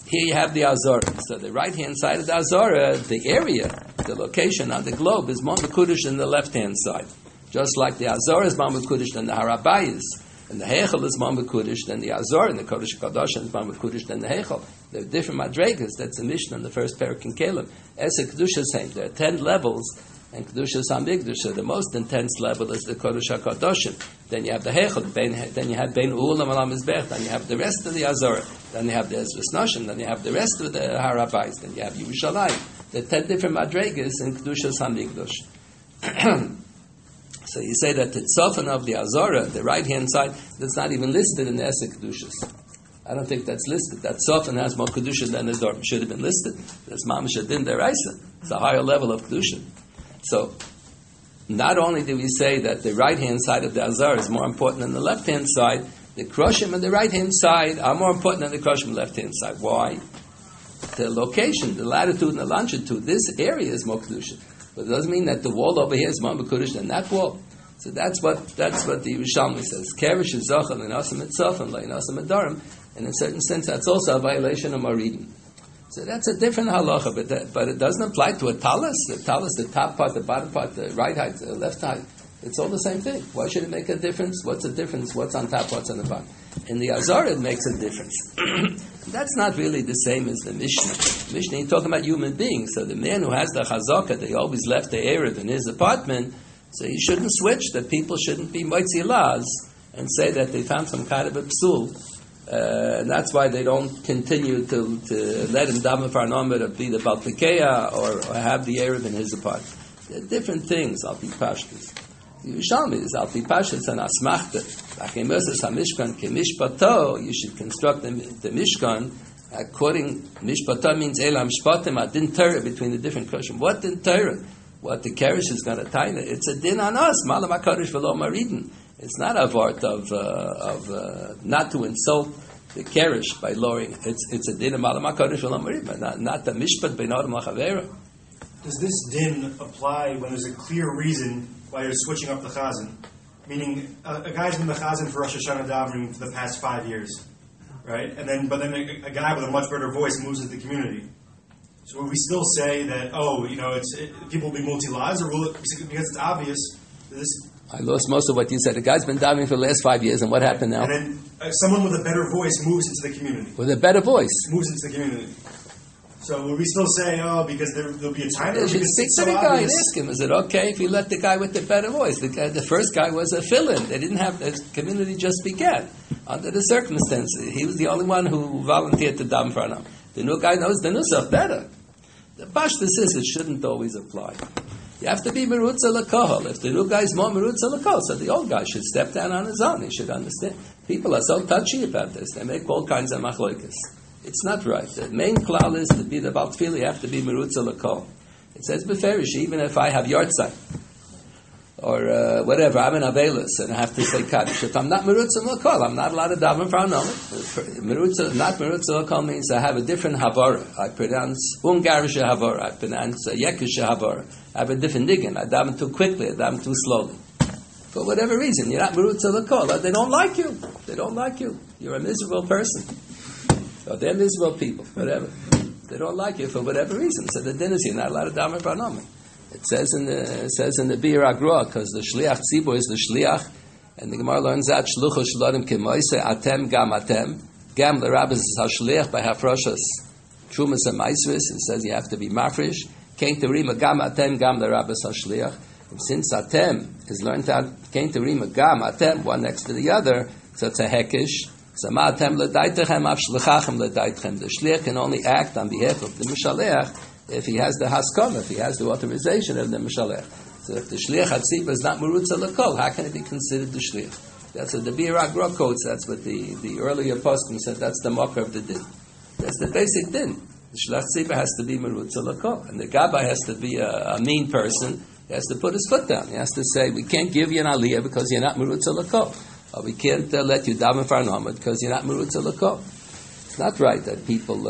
Speaker 2: Here you have the Azora. So the right-hand side of the Azora, the area, the location on the globe is more mekudesh than the left-hand side. Just like the Azora is more mekudesh than the Harabayis, and the Heichel is more mekudesh than the Azora, and the Kodesh HaKadosh is more mekudesh than the Heichel. There are different madregas. That's a mission in the first parak in Kalim. Esa Kedusha same. There are 10 levels, and Kedusha Hamikdash. So the most intense level is the Kodesh HaKadoshim. Then you have the Heichel. Then you have Bein Ulam Alam Mizbech. Then you have the rest of the Azora. Then you have the Ezras Noshim. Then you have the rest of the Harabayis. Then you have Yerushalayim. There are 10 different madregas in Kedusha Hamikdash. So you say that the Tzofan of the Azora, the right-hand side, that's not even listed in the Esa Kedushas. I don't think that's listed. That Tzofan has more Kedusha than the Dor. It should have been listed. That's Mamash Adin Deraisa. It's a higher level of Kedusha. So, not only do we say that the right-hand side of the Azora is more important than the left-hand side, the Kroshim on the right-hand side are more important than the Kroshim on the left-hand side. Why? The location, the latitude and the longitude, this area is more Kedusha. But it doesn't mean that the wall over here is more Kedusha than that wall. So that's what the Yerushalmi says. Keresh is Zochel Le'Nosam Etzof and Le'Nosam Edarim. And in a certain sense, that's also a violation of Maridim. So that's a different halacha, but it doesn't apply to a talus. The talus, the top part, the bottom part, the right height, the left height. It's all the same thing. Why should it make a difference? What's the difference? What's on top, what's on the bottom? In the Azara, it makes a difference. That's not really the same as the Mishnah. Mishnah, you're talking about human beings. So the man who has the chazaka, they always left the Erev in his apartment, so he shouldn't switch, that people shouldn't be moitzi laws and say that they found some kind of a psul. And that's why they don't continue to let him daven for an omer to be the Baltikeya or have the Erev in his apartment. They're different things, Al Pi Pashtus. Yerushalmi is Al Pi Pashtus and Asmachta. Achimosas HaMishkan Kemishpato, you should construct the Mishkan according, Mishpato means Elam Shpatim, a din Torah between the different Koshim. What din Torah? What the Keresh is going to tie it? It's a din on us, Malam HaKadosh V'lo Maridin. It's not a vart of not to insult the Keresh by lowering. It's a din of Malam HaKadosh V'lo Maridin, not the Mishpat Bein Adam L'Chavera.
Speaker 1: Does this din apply when there's a clear reason why you're switching up the chazan? Meaning, a guy's been the chazan for Rosh Hashanah davening for the past 5 years, right? But then a guy with a much better voice moves into the community. So would we still say that, people will be multi-laws, or will it, because it's obvious,
Speaker 2: I lost most of what you said. The guy's been davening for the last 5 years, and what happened now?
Speaker 1: And then someone with a better voice moves into the community.
Speaker 2: With a better voice?
Speaker 1: Moves into the community. So would we still say, because there'll be a time?
Speaker 2: You should speak to the guy and ask him, is it okay if you let the guy with the better voice? The first guy was a fill-in. They didn't have, the community just began. Under the circumstances, he was the only one who volunteered to daven for him. The new guy knows the nusach better. The pashtus is, it shouldn't always apply. You have to be merutza l'kohol. If the new guy is more merutza l'kohol, so the old guy should step down on his own. He should understand. People are so touchy about this. They make all kinds of machloikas. It's not right. The main klal is to be the Baltfil, you have to be merutza l'kol. It says beferish, even if I have yartzeit or whatever, I'm in Avelis and I have to say kaddish. If I'm not merutza l'kol, I'm not allowed to daven for an omer. Not merutza l'kol means I have a different havara. I pronounce ungarisha havara. I pronounce yekisha havara. I have a different niggin. I daven too quickly. I daven too slowly. For whatever reason, you're not merutza l'kol. They don't like you. They don't like you. You're a miserable person. So they're miserable people, whatever. They don't like you for whatever reason. So the din is you're not allowed to daven for an omer. It says in the Bir Agroa, because the shliach tzibur is the shliach, and the Gemara learns that shluchos shlodim kemoise atem gam atem gam l'rabbis is hashliach by hafroshas trumas and maisris. It says you have to be mafresh. Kein terima gam atem gam l'rabbis hashliach. And since atem is learned out kein terima gam atem one next to the other, so it's a hekish. So ma'atem l'daitechem av shlichachem l'daitechem. The shliach can only act on behalf of the mishalech if he has the haskam, if he has the authorization of the mishalech. So if the shliach hatzibah is not merutza l'kol, how can it be considered the shliach? That's what the Bir Agra quotes. That's what the earlier poskim said. That's the mocker of the din. That's the basic din. The shliach tzibah has to be merutza l'kol, and the gabbai has to be a mean person. He has to put his foot down. He has to say, we can't give you an aliyah because you're not merutza l'kol. Or we can't let you daven for an omer because you're not merutza l'kol. It's not right that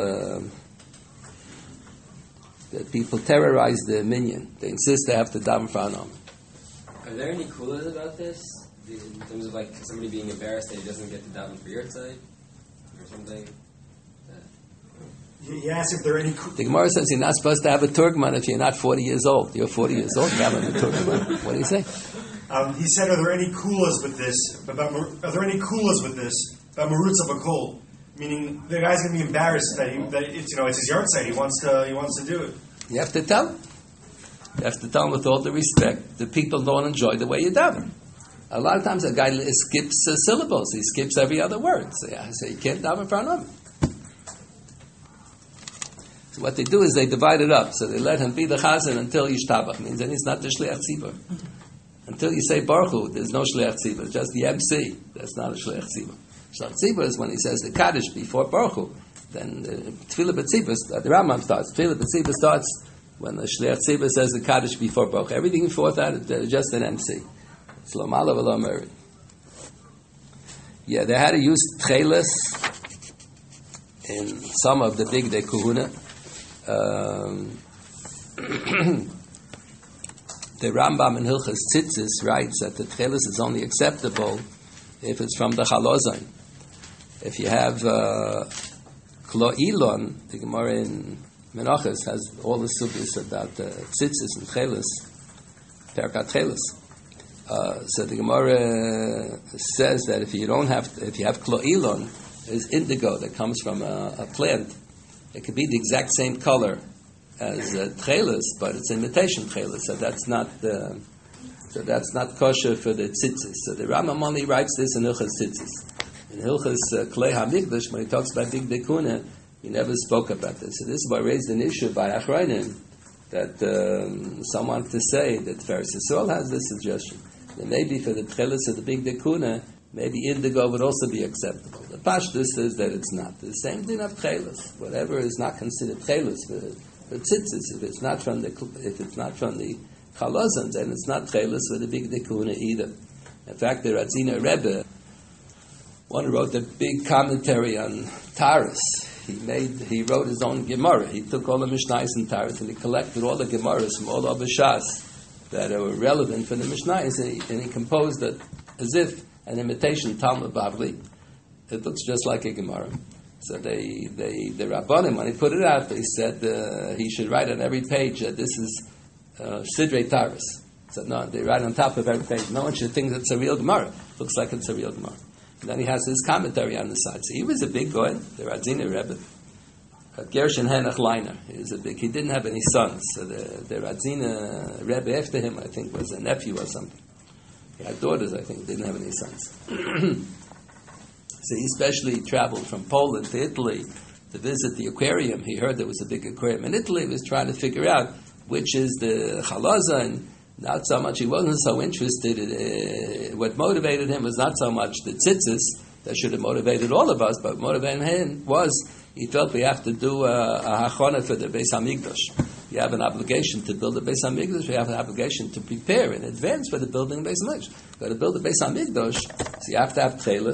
Speaker 2: people terrorize the minyan. They insist they have to daven for an omer.
Speaker 3: Are there any kulas about this? In terms of like somebody being embarrassed that he doesn't get to daven for your side or something?
Speaker 1: He asked if there are any.
Speaker 2: The Gemara says you're not supposed to have a turgman if you're not 40 years old. You're 40 years old, you have a turgman. What do you say?
Speaker 1: He said, "Are there any kulas with this? Are there any kulas with this about marutz of a kol? Meaning the guy's going to be embarrassed that it's his yard site. He wants to do it.
Speaker 2: You have to tell him. You have to tell him with all the respect. The people don't enjoy the way you daven. A lot of times a guy skips syllables. He skips every other word. So you can't daven in front of him. So what they do is they divide it up. So they let him be the chazan until yishtabach. Means then he's not the shliach tzibur. Until you say Baruch Hu, there's no shliach tzibur. Just the MC. That's not a shliach tzibur. Shliach tzibur is when he says the kaddish before Baruch Hu. Then tefillah b'tzibur, the Rambam starts. Tefillah b'tzibur starts when the shliach tzibur says the kaddish before Baruch Hu. Everything before that is just an MC. It's lo malav v'lo merid. Yeah, they had to use tchelis in some of the big de kahuna. The Rambam in Hilchas Tzitzis writes that the tchelis is only acceptable if it's from the chalozon. If you have klo ilon, the Gemara in Menachos has all the sugyas about tzitzis and tchelis, perkat tchelis. So the Gemara says that if you have klo ilon, is indigo that comes from a plant. It could be the exact same color as tchelis, but it's imitation tchelis, so that's not kosher for the tzitzis. So the Rambam only writes this in Hilchas Tzitzis. In Hilchas Klei HaMikdash, when he talks about Big Dekuna, he never spoke about this. So this is why I raised an issue by Achronim that someone to say that Feres Yisrael has this suggestion that maybe for the tchelis of the Big Dekuna, maybe indigo would also be acceptable. The Pashtus says that it's not. The same thing of tchelis. Whatever is not considered tchelis for tzitzis, if it's not from the chalazon, then it's not tchelis for the Big Dekuna either. In fact, the Radzina Rebbe, one who wrote the big commentary on Taurus, he wrote his own Gemara. He took all the Mishnayos in Taurus and he collected all the Gemaras from all the Bishas that were relevant for the Mishnayos, and he composed it as if an imitation Talmud Bavli. It looks just like a Gemara. So the Rabbanim, when he put it out, they said he should write on every page that this is Sidrei Taurus. So no, they write on top of every page. No one should think that it's a real Gemara. Looks like it's a real Gemara. And then he has his commentary on the side. So he was a big guy, the Radzina Rebbe. Gershon Henoch Leiner. He didn't have any sons. So the Radzina Rebbe after him, I think, was a nephew or something. He had daughters, I think, didn't have any sons. So he especially traveled from Poland to Italy to visit the aquarium. He heard there was a big aquarium in Italy. He was trying to figure out which is the chalaza, and not so much, he wasn't so interested in what motivated him was not so much the tzitzis that should have motivated all of us, but motivating him was he felt we have to do a hachana for the Beis HaMikdash. You have an obligation to build a Beis HaMikdash. We have an obligation to prepare in advance for the building of Beis HaMikdash. You've got to build a Beis HaMikdash, so you have to have tchelis.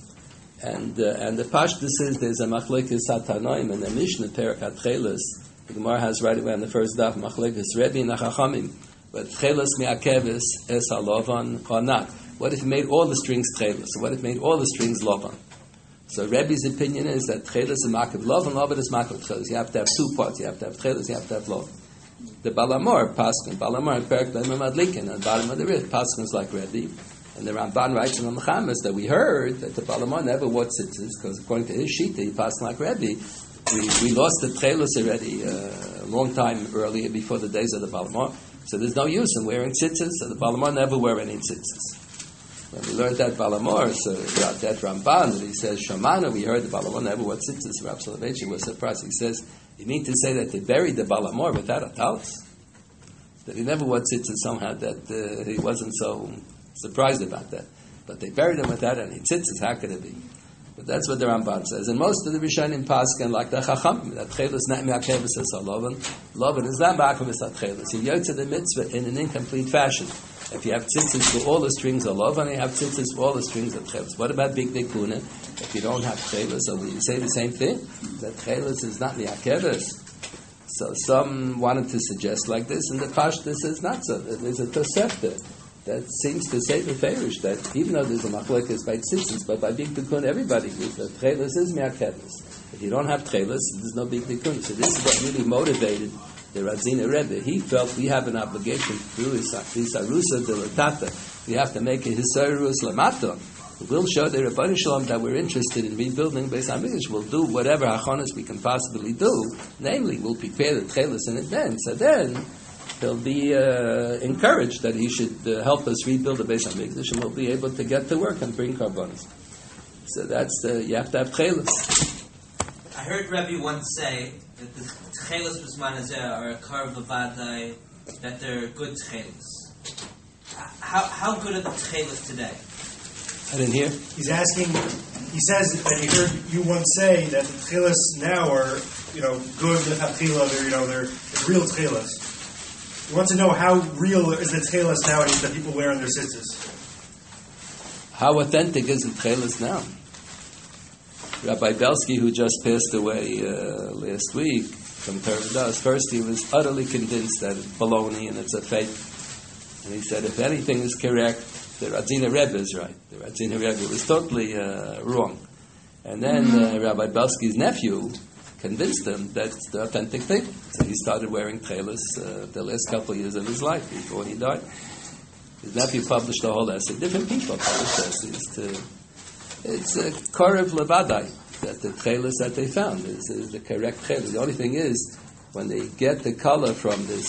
Speaker 2: And the Pashtus says there's a machlekes satanoim in the Mishnah Perakat Tchelis. The Gemara has right away on the first daf machlekes Rebbe and Chachamim, but tchelis me'akeves es halovan or not. What if he made all the strings tchelis? So what if he made all the strings lovan? So Rebbe's opinion is that tchelis is makev lovan, lovan is makev tchelis. You have to have two parts. You have to have tchelis. You have to have lovan. The Balamor paskin in Perak Leimim Adlikin at the bottom of the Rit paskin is like Rebbe. And the Ramban writes in the Mechamas that we heard that the Balamor never wore tzitzis because according to his shita, he passed like Rebbe. We lost the tchelis already a long time earlier before the days of the Balamor. So there's no use in wearing tzitzis. So the Balamor never wear any tzitzis. When we learned that Balamor, so that Ramban, that he says Shamana, we heard the Balamor never wore tzitzis. Rav Soloveitchik was surprised. He says, you mean to say that they buried the Balamor without a talis? That he never wore tzitzis somehow, that he wasn't so surprised about that. But they buried him without any tzitzis. How could it be? But that's what the Ramban says. And most of the Rishonim Paskin, like the Chacham, that Tchelis not me'akeves es halovan. Lovan is not me'akeves es Tchelis. You yotze the mitzvah in an incomplete fashion. If you have tzitzis for all the strings of lovan, you have tzitzis for all the strings of Tchelis. What about Big Dekuna? If you don't have Tchelis, so will you say the same thing? That Tchelis is not me'akeves. So some wanted to suggest like this, and the Pashta says not so. There's a Tosefta that seems to say the Ferish that even though there's a machlekes by tzitzis, but by Big Tikkun everybody agrees that tchelis is me'akeves. The If you don't have tchelis, there's no big tikkun. So this is what really motivated the Radzina Rebbe. He felt we have an obligation through his arusa de latata. We have to make a hisairus lamata. We'll show the Rebbeinu Shalom that we're interested in rebuilding Beis Hamikdash. We'll do whatever hachonas we can possibly do. Namely, we'll prepare the tchelis in advance. So then he'll be encouraged that he should help us rebuild the Beis Hamikdash, and we'll be able to get to work and bring karbanos. So that's you have to have tchelis.
Speaker 4: I heard Rebbe once say that the tchelis b'zman are a kar v'vadai, that they're good tchelis. How good are the tchelis today?
Speaker 2: I didn't hear.
Speaker 1: He's asking. He says that he heard you once say that the tchelis now are, good lechatchila. They're real tchelis. He wants to know how real is the tchelis nowadays that people wear on their tzitzis.
Speaker 2: How authentic is the tchelis now? Rabbi Belsky, who just passed away last week from Tervadas, first he was utterly convinced that it's baloney and it's a fake. And he said, if anything is correct, the Radzina Rebbe is right. The Radzina Rebbe was totally wrong. And then Rabbi Belsky's nephew convinced him that's the authentic thing. So he started wearing tchelis the last couple of years of his life before he died. His nephew published a whole essay. Different people published essays. It's a korev levadai, that the tchelis that they found is the correct tchelis. The only thing is, when they get the color from this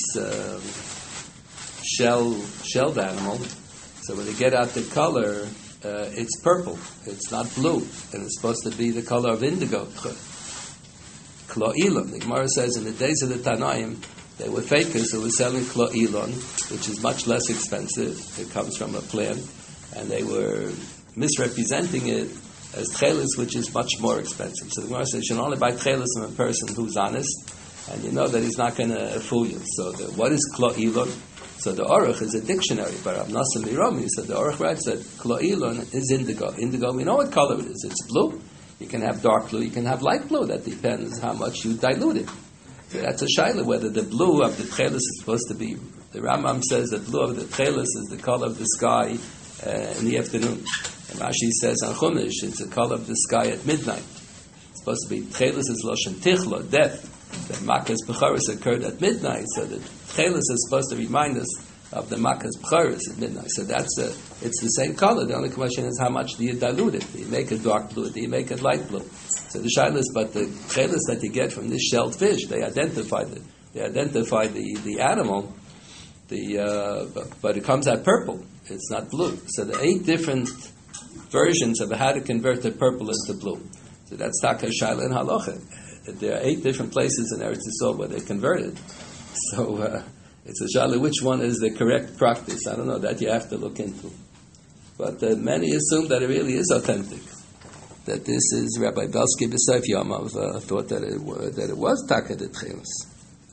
Speaker 2: shelled animal, so when they get out the color, it's purple. It's not blue, and it's supposed to be the color of indigo. Klo'ilon. The Gemara says in the days of the Tanaim, they were fakers who were selling klo'ilon, which is much less expensive. It comes from a plant, and they were misrepresenting it as tchelis, which is much more expensive. So the Gemara says you should only buy tchelis from a person who's honest, and you know that he's not going to fool you. So what is klo'ilon? So the Aruch is a dictionary, but Rav Nosson Miromi said the Aruch writes that klo'ilon is indigo. Indigo, we know what color it is. It's blue. You can have dark blue, you can have light blue. That depends how much you dilute it. So that's a shaila, whether the blue of the tchelis is supposed to be. The Rambam says the blue of the tchelis is the color of the sky in the afternoon. And Rashi says on Chumash, it's the color of the sky at midnight. It's supposed to be tchelis is loshen tichlo, death. The Makas B'charis occurred at midnight, so the tchelis is supposed to remind us of the Makas B'charis at midnight. So it's the same color. The only question is how much do you dilute it? Do you make it dark blue? Do you make it light blue? So the shaila is, but the tchelis that you get from this shelled fish, they identify the animal, but it comes out purple. It's not blue. So there are 8 different versions of how to convert the purple into blue. So that's Taka Shaila and Halacha. There are 8 different places in Eretz Yisrael where they converted. So it's a shaila which one is the correct practice. I don't know, that you have to look into. But many assume that it really is authentic. That this is Rabbi Belsky B'Seif Yamav thought that it was Taka de Tchelis.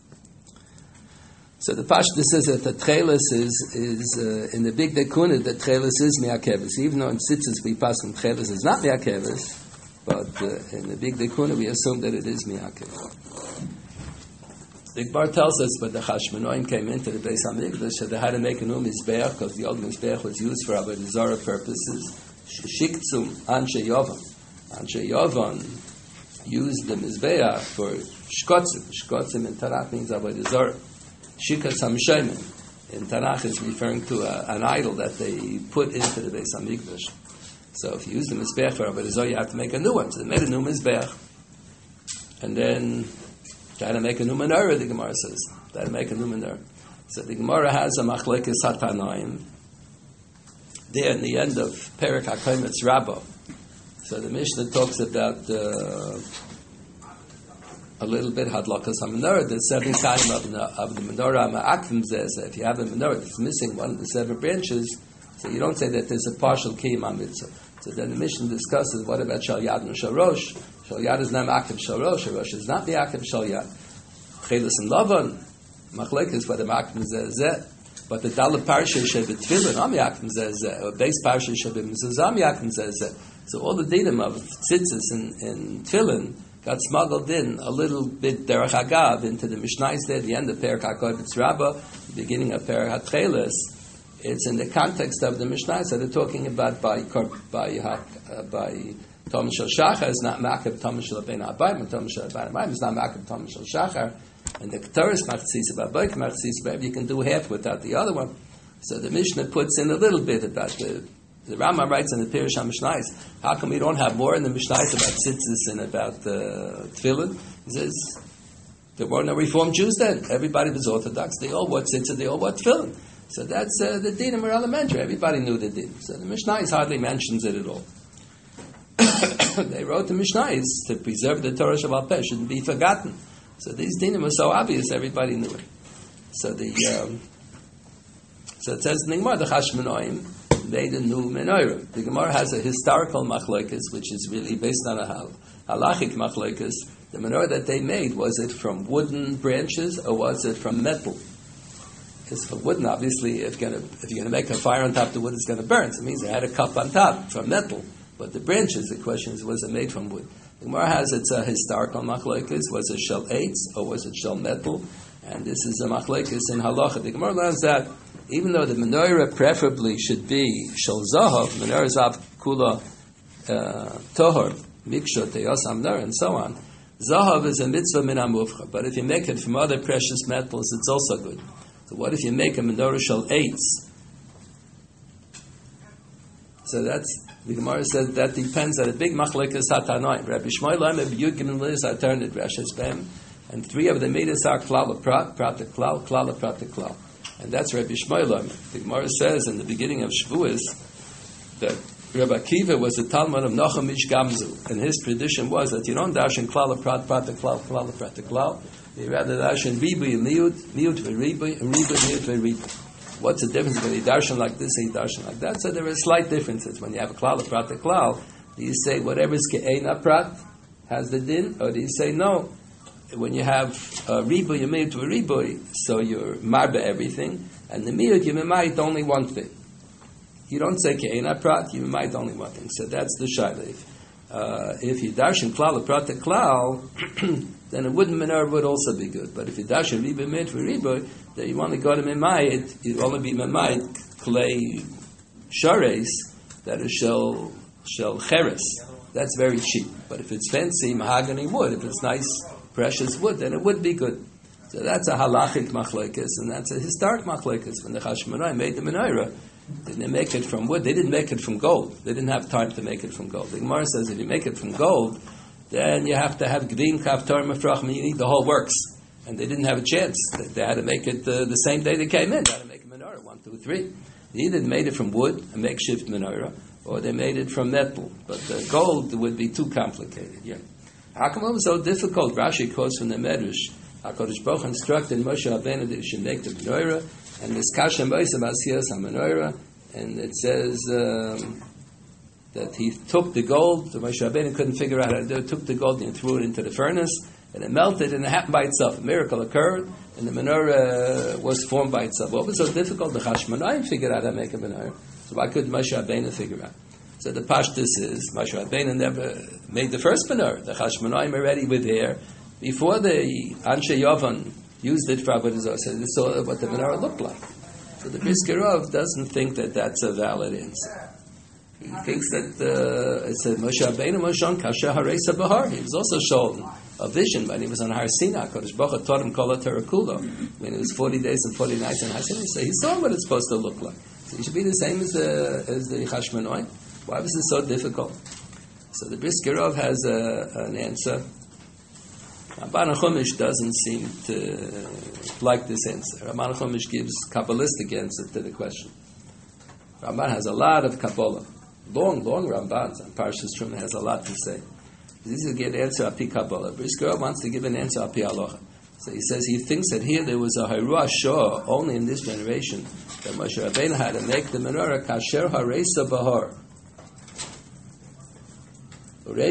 Speaker 2: So the Pashtus says that the Tchelis is in the big Dekuna, the Tchelis is Miakevis. Even though in Tzitzis we pass from Tchelis is not Miakevis, but in the big Dekuna we assume that it is Miakevis. The Gemara tells us, but the Chashmonaim came into the Beis Hamikdash, so they had to make a new Mizbeach, because the old Mizbeach was used for Avodah Zarah purposes. Shiktsum Anshe Yovan. Anshe Yovan used the Mizbeach for Shkotzim. Shkotzim in Tanakh means Avodah Zarah. Shikas HaMshemen in Tanakh is referring to an idol that they put into the Beis Hamikdash. So if you use the Mizbeach for Avodah Zarah, you have to make a new one. So they made a new Mizbeach. And then they had to make a new menorah, the Gemara says. They had to make a new menorah. So the Gemara has a machlekes hatanaim there in the end of Perek HaKometz Rabbah. So the Mishnah talks about a little bit hadlakas ha-menorah. There's 7 kinds of the menorah ma'akvim zeh. So if you have a menorah that's missing one of the 7 branches, so you don't say that there's a partial kiyum ha-mitzvah. So then the Mishnah discusses what about shal yad and shal rosh. Shal yad is not ma'akiv shal rosh. Shal rosh is not ma'akiv shal yad. Chelis and lavan machlekes whether ma'akiv zeh. But the daled parsha shebe tefillin am ma'akiv zeh. Or base parsha shebe mezuzah ma'akiv zeh. So all the dinim of tzitzis and tefillin got smuggled in a little bit derech hagav into the Mishnayos there, the end of Perek HaKometz Rabbah, the beginning of Perek HaTcheles. It's in the context of the Mishnayos that they're talking about by Tom Shel Shachar is not Makab Tom Shel Ben Abayim, and Tom Shel Ben Abayim is not Makab Tom Shel Shachar. And the Ketores Machzis Babayim Machzis, you can do half without the other one. So the Mishnah puts in a little bit about the Rambam writes in the Pirush HaMishnayos, how come we don't have more in the Mishnayos about tzitzis and about tefillin? He says, there were no Reformed Jews then. Everybody was Orthodox. They all wore tzitzit, they all wore tefillin. So that's the dinim are elementary. Everybody knew the din. So the Mishnayos hardly mentions it at all. They wrote the Mishnayos to preserve the Torah Shabbat Peh, shouldn't be forgotten. So these dinim are so obvious, everybody knew it. So so it says in the Gemara, the Chashmonaim made a new menorah. The Gemara has a historical machlokes, which is really based on a halachic machlokes. The menorah that they made, was it from wooden branches or was it from metal? Because for wooden, obviously, if you're going to make a fire on top of the wood, it's going to burn. So it means they had a cup on top from metal. But the branches, the question is, was it made from wood? The Gemara has its historical machlokes. Was it shel eitz or was it shel metal? And this is a machlokes in halacha. The Gemara learns that even though the menorah preferably should be shel zahav, menorah zahav kula tohor, mikshot, teyosam ner, and so on, zahav is a mitzvah min hamuvcha. But if you make it from other precious metals, it's also good. So what if you make a menorah shel eitz? So that's, the Gemara says that depends on a big machlekes hatanoim. Rabbi Shmuel Lema b'yud gimel lis alternate rashes bem, and three of the midas are klal prat, prat klal, klal prat klal, and that's Rabbi Shmuel Lema. The Gemara says in the beginning of Shavuos that Rabbi Akiva was the Talmud of Nachum Ish Gamzu, and his tradition was that you don't dash in klal prat, prat klal, klal prat klal. You rather dash in ribuy miut, miut v'ribuy, and ribuy miut v'ribuy. What's the difference when you darshan like this and you darshan like that? So there are slight differences. When you have a klal, a prat, a klal, do you say whatever is ke'eina prat has the din, or do you say no? When you have a ribuy, you made to a ribuy, so you're marba everything, and the miut, you might only one thing. You don't say ke'eina prat, you might only one thing. So that's the shaylev. If you darshan klal, a prat, a klal, then a wooden menorah would also be good. But if you dash a ribuy made for ribuy, then you want to go to memayit, you'd only be memayit clay shares that is shel cheres. That's very cheap. But if it's fancy mahogany wood, if it's nice precious wood, then it would be good. So that's a halachic machlokes, and that's a historic machlokes. When the Chashmonaim made the menorah, didn't they make it from wood? They didn't make it from gold. They didn't have time to make it from gold. The Gemara says if you make it from gold, then you have to have gdim kaftor mefrachim. You need the whole works, and they didn't have a chance. They had to make it the same day they came in. They had to make a menorah 1, 2, 3. They either made it from wood, a makeshift menorah, or they made it from metal. But the gold would be too complicated. Yeah. How come it was so difficult? Rashi quotes from the Medrash. HaKadosh Baruch Hu instructed Moshe Rabbeinu that he should make the menorah, and this kashem b'isam asiyas ha-menorah, and it says that he took the gold. The Moshe Rabbeinu couldn't figure out how to do it. Took the gold and threw it into the furnace, and it melted, and it happened by itself. A miracle occurred, and the menorah was formed by itself. What was so difficult? The Chashmonaim figured out how to make a menorah. So why couldn't Moshe Rabbeinu figure out? So the pashtus is Moshe Rabbeinu never made the first menorah. The Chashmonaim already were there before the Anshe Yovan used it for Avodah Zarah. So they saw what the menorah looked like. So the Brisker Rav doesn't think that that's a valid answer. He thinks that it's a Moshe Rabbeinu Moshon Kasher Haresa Bahar. He was also shown a vision when he was on Har Sinai. Kodesh Baruch Hu taught him Kol HaTorah Kulo when it was 40 days and 40 nights on Har Sinai. So he saw what it's supposed to look like. So it should be the same as the Chashmonaim. Why was it so difficult? So the Brisker Rav has an answer. Ramban HaChumash doesn't seem to like this answer. Ramban HaChumash gives Kabbalistic answer to the question. Ramban has a lot of Kabbalah. Long Rambans on Parshas Truma has a lot to say. This is a good answer api Kabbalah. Brisker wants to give an answer api halacha. So he says he thinks that here there was a Haruah Shah only in this generation that Moshe Rabbeinu had to make the menorah kasher haresa bahar. You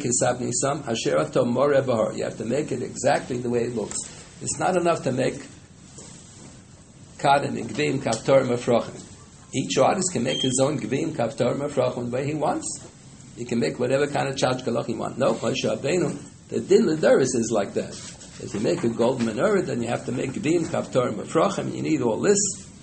Speaker 2: have to make it exactly the way it looks. It's not enough to make kadim and gvim kaftor mefrachim. Each artist can make his own gvim kaftor mefrachim the way he wants. He can make whatever kind of chachkalach he wants. No, Moshe Rabbeinu, the din l'daris is like that. If you make a gold menorah, then you have to make gvim kaftor mefrachim. You need all this.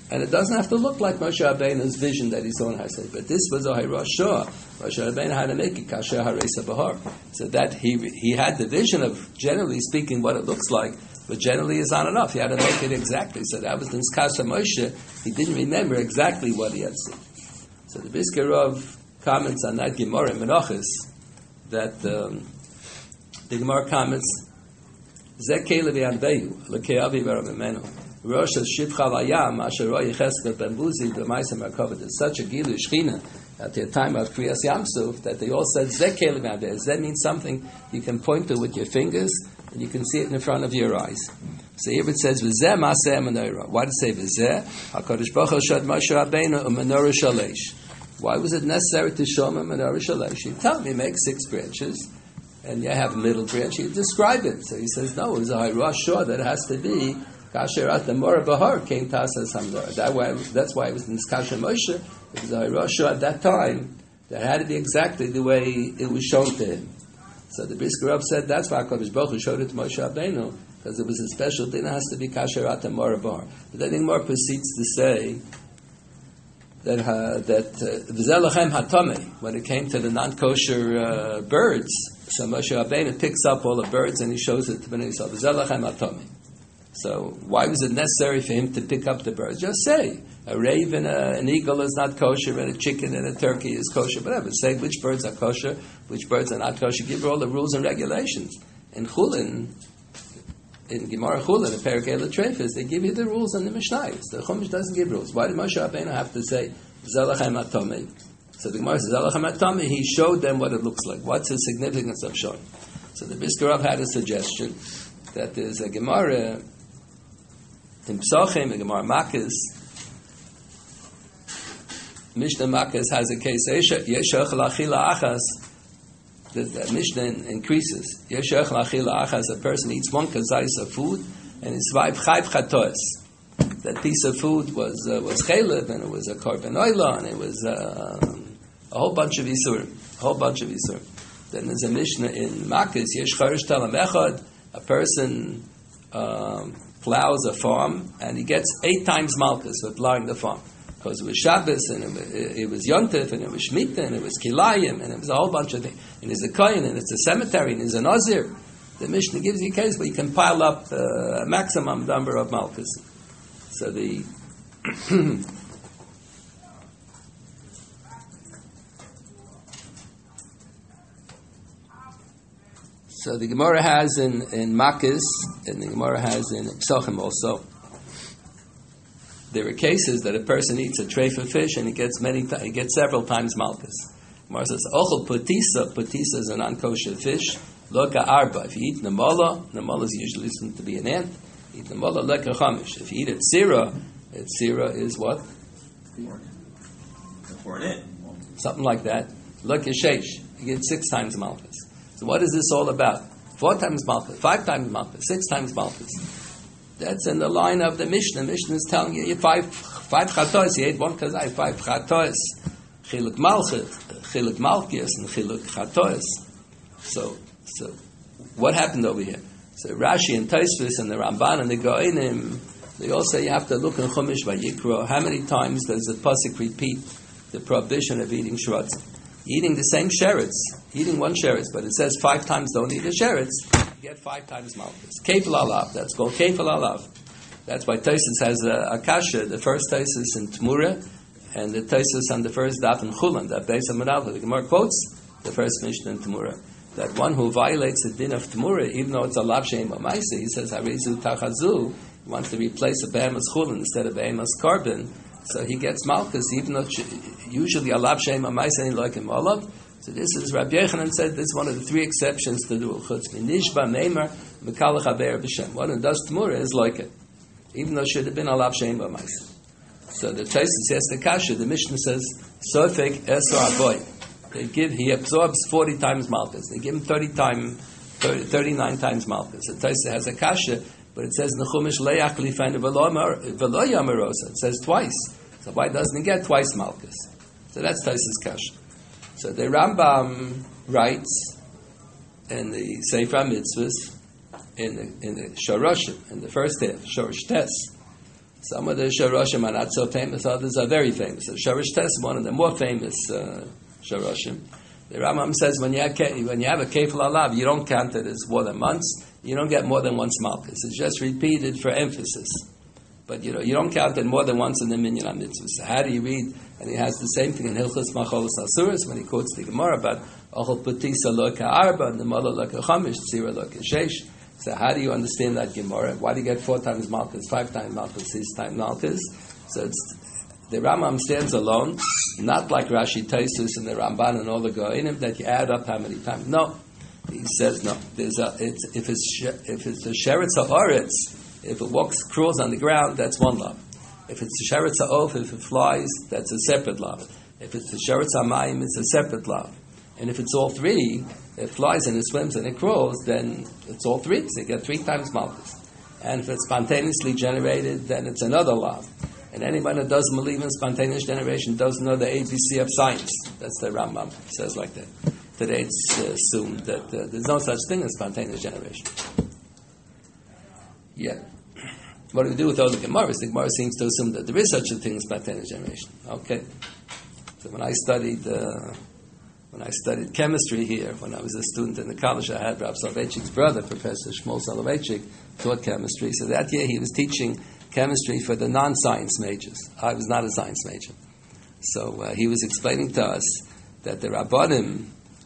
Speaker 2: And it doesn't have to look like Moshe Rabbeinu's vision that he saw in Har Sinai. But this was a Hiroshua. Moshe Rabbeinu had to make it Kasher Haresa Bahar. So that he had the vision of, generally speaking, what it looks like, but generally is not enough. He had to make it exactly. So that was the Niskasa Moshe. He didn't remember exactly what he had seen. So the Brisker Rav comments on that Gemara in Menachos, that the Gemara comments, Zeh Levi Adbeyu, Lekeavi Baramemenu. Rosh Shivcha Layam, Asher Roy Cheskel Ben Buzi, the Maisa Merkava. There's such a Gilu Shechina at the time of Kriyas Yamsuf that they all said Zekel Gadez. That means something you can point to with your fingers and you can see it in front of your eyes. So here it says V'zeh Maseh Menorah. Why did it say V'zeh? Hakadosh Baruch Hu showed Moshe Rabbeinu a Menorah Shalesh. Why was it necessary to show him a Menorah Shalesh? You tell me, make 6 branches, and you have a middle branch. You describe it. So he says, no, it was a Hiroshua that has to be. Kasher the Mora Bahar came to us as Hamdor. That's why it was in Niskasha Moshe. It was a Hiroshua at that time that had to be exactly the way it was shown to him. So the Brisker Rav said that's why HaKadosh Baruch Hu showed it to Moshe Rabbeinu, because it was a special thing that has to be Kasher the Mora Bahar. But then the Gemara proceeds to say that V'zeh Lachem Hatamei, when it came to the non-kosher birds, so Moshe Rabbeinu picks up all the birds and he shows it to Bnei Yisrael. V'zeh Lachem Hatamei. So why was it necessary for him to pick up the birds? Just say a raven, an eagle is not kosher, and a chicken and a turkey is kosher. Whatever. Say which birds are kosher, which birds are not kosher. Give her all the rules and regulations. In Chulin, in Gemara Chulin, in Perek Trefis, they give you the rules and the Mishnayos. The Chumash doesn't give rules. Why did Moshe Rabbeinu have to say Zalachem Atomei? So the Gemara says Zalachem Atomei. He showed them what it looks like. What's the significance of showing? So the Brisker Rav had a suggestion that there's a Gemara in Psachim, the Gemara Makis, Mishnah Makis has a case, Yeshach Lachila Achas, the Mishnah increases. Yeshach Lachila Achas, a person eats 1 kazais of food, and it's 5 chayv chatos. That piece of food was chaylev, and it was a korban oila, and it was a whole bunch of isurim. Then there's a Mishnah in Makis, Yesh Charish Talam Echad, a person plows a farm, and he gets 8 times malchus for plowing the farm. Because it was Shabbos, and it was Yontif, and it was Shemitah, and it was Kilayim, and it was a whole bunch of things. And it's a Kohen, and it's a cemetery, and it's a Nazir. The Mishnah gives you a case where you can pile up a maximum number of malchus. So the So the Gemara has in Makis, and the Gemara has in Psachim also. There are cases that a person eats a treif of fish and he gets several times malchus. Gemara says, "Ochel putisa is an unkosher fish. Loka arba. If you eat namala is usually assumed to be an ant. Eat namala leka chamish. If you eat it sira is what? Something like that. Leka sheish. You get 6 times malchus. So what is this all about? 4 times malchus, 5 times malchus, 6 times malchus. That's in the line of the Mishnah. Mishnah is telling you 5 chatos. You ate 1 kazai, 5 chatos. Chiluk malchus, and chiluk chatos. So what happened over here? So Rashi and Tosfos and the Ramban and the Goinim, they all say you have to look in Chumash Vayikra. How many times does the pasuk repeat the prohibition of eating shrotzim? Eating the same sheretz, eating 1 sheretz, but it says 5 times don't eat a sheretz, you get 5 times malchus. Kefil alav, that's called kefil alav. That's why Tosfos has a kasha, the first Tosfos in Tmura, and the Tosfos on the first daf in Chulin, that base of Menalva. The Gemara quotes the first Mishnah in Tmura, that one who violates the din of Tmura, even though it's a lav sheim amaisa, he says, harizu tachazu, he wants to replace a behemoth chulin instead of behemoth carbon, so he gets malchus, even though usually a lav sheim amaisa like him olav. So this is Rabbi Yochanan said this is one of the 3 exceptions to the rule. Chutz min nishba meimer mekalach haber b'shem. One who does Tmura is like it, even though it should have been a lav sheim amaisa. So the Tosfos says the kasha. The Mishnah says sofek esor aboy. He absorbs 40 times malchus. They give him 39 times malchus. The Tosfos has a kasha, but it says nechumish leach lifan v'lo yamarosa. It says twice. So why doesn't he get twice malchus? So that's Tosfos kasha. So the Rambam writes in the Sefer Mitzvahs in the Shoroshim, in the first half, Shorosh Tes, Some of the Shoroshim are not so famous, others are very famous. So Shorosh Tes, one of the more famous Shoroshim. The Rambam says when you have a Kefil Alav, you don't count it as more than months, you don't get more than once Malchus. It's just repeated for emphasis. But you don't count it more than once in the Minyan HaMitzvah. So how do you read? And he has the same thing in Hilchos Macholos Asuros when he quotes the Gemara about Ochel Patisa Lo Ka'arba and the Mala Lo Ka'chamish, Tzira Lo Ka'shesh. So how do you understand that Gemara? Why do you get 4 times Malchus, 5 times Malchus, 6 times Malchus? So the Rambam stands alone, not like Rashi Taisus and the Ramban and all the Goinim that you add up how many times. No, he says no. If it's the Sheretz HaOretz, if it crawls on the ground, that's one lav. If it's the Sheretz HaOf, if it flies, that's a separate lav. If it's the Sheretz HaMayim, it's a separate lav. And if it's all 3, it flies and it swims and it crawls, then it's all 3, so you get 3 times Malchus. And if it's spontaneously generated, then it's another lav. And anyone who doesn't believe in spontaneous generation doesn't know the ABC of science. That's the Rambam says like that. Today it's assumed that there's no such thing as spontaneous generation. Yeah. What do we do with all the Gemaras? The Gemara seems to assume that there is such a thing as spontaneous generation. Okay. So when I studied chemistry here, when I was a student in the college, I had Rav Soloveitchik's brother, Professor Shmuel Soloveitchik, taught chemistry. So that year he was teaching chemistry for the non-science majors. I was not a science major. So he was explaining to us that the Rabbanim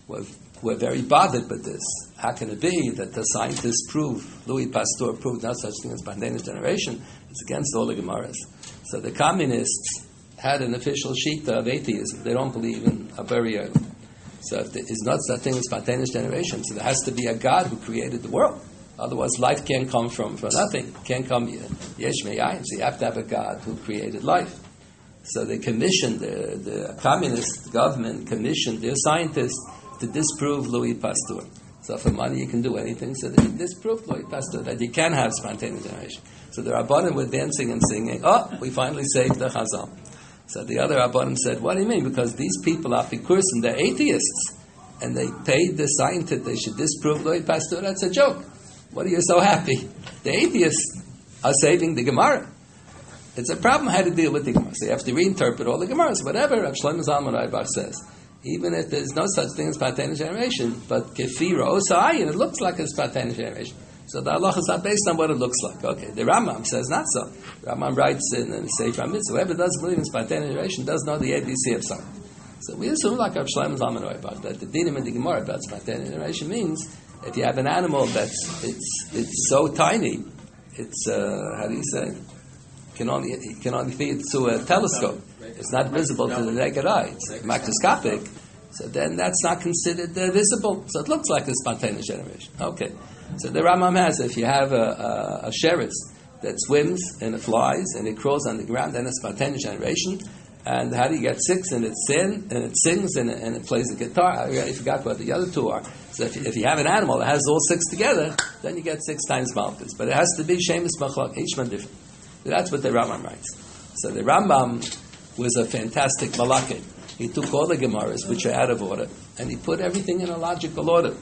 Speaker 2: were very bothered with this. How can it be that the scientists Louis Pasteur proved not such thing as spontaneous generation? It's against all the Gemaras. So the communists had an official shita of atheism. They don't believe in a burial. So if there is not such thing as spontaneous generation, so there has to be a God who created the world. Otherwise, life can't come from nothing. Can't come yesh me'ayin. So you have to have a God who created life. So they commissioned, the communist government commissioned their scientists to disprove Louis Pasteur. So for money you can do anything. So they disproved Louis Pasteur that you can have spontaneous generation. So the Rabbanim were dancing and singing, oh, we finally saved the Chazal. So the other Rabbanim said, what do you mean? Because these people are Pikursim, they're atheists. And they paid the scientist, they should disprove Louis Pasteur. That's a joke. What are you so happy? The atheists are saving the Gemara. It's a problem how to deal with the Gemara. So you have to reinterpret all the Gemaras, whatever Rav Shlomo Zalman Auerbach says. Even if there's no such thing as spontaneous generation, but kefira osayin, it looks like a spontaneous generation. So the halacha is not based on what it looks like. Okay, the Rambam says not so. The Rambam writes in the Sefer HaMitzvah, whoever doesn't believe in spontaneous generation doesn't know the ABC of science. So we assume like Rav Shlomo Zalman Auerbach that the dinim in the Gemara about spontaneous generation means if you have an animal that's it's so tiny, it's how do you say? Can only feed through a telescope. It's not visible to the naked eye. It's macroscopic. So then that's not considered visible. So it looks like a spontaneous generation. Okay. So the Rambam has, if you have a sheretz that swims and it flies and it crawls on the ground, then it's spontaneous generation. And how do you get 6? And it sings and it plays the guitar. I forgot what the other 2 are. So if you have an animal that has all 6 together, then you get 6 times Malchus. But it has to be Shemus Machlok, each one different. So that's what the Rambam writes. So the Rambam was a fantastic malakid. He took all the Gemaras, which are out of order, and he put everything in a logical order.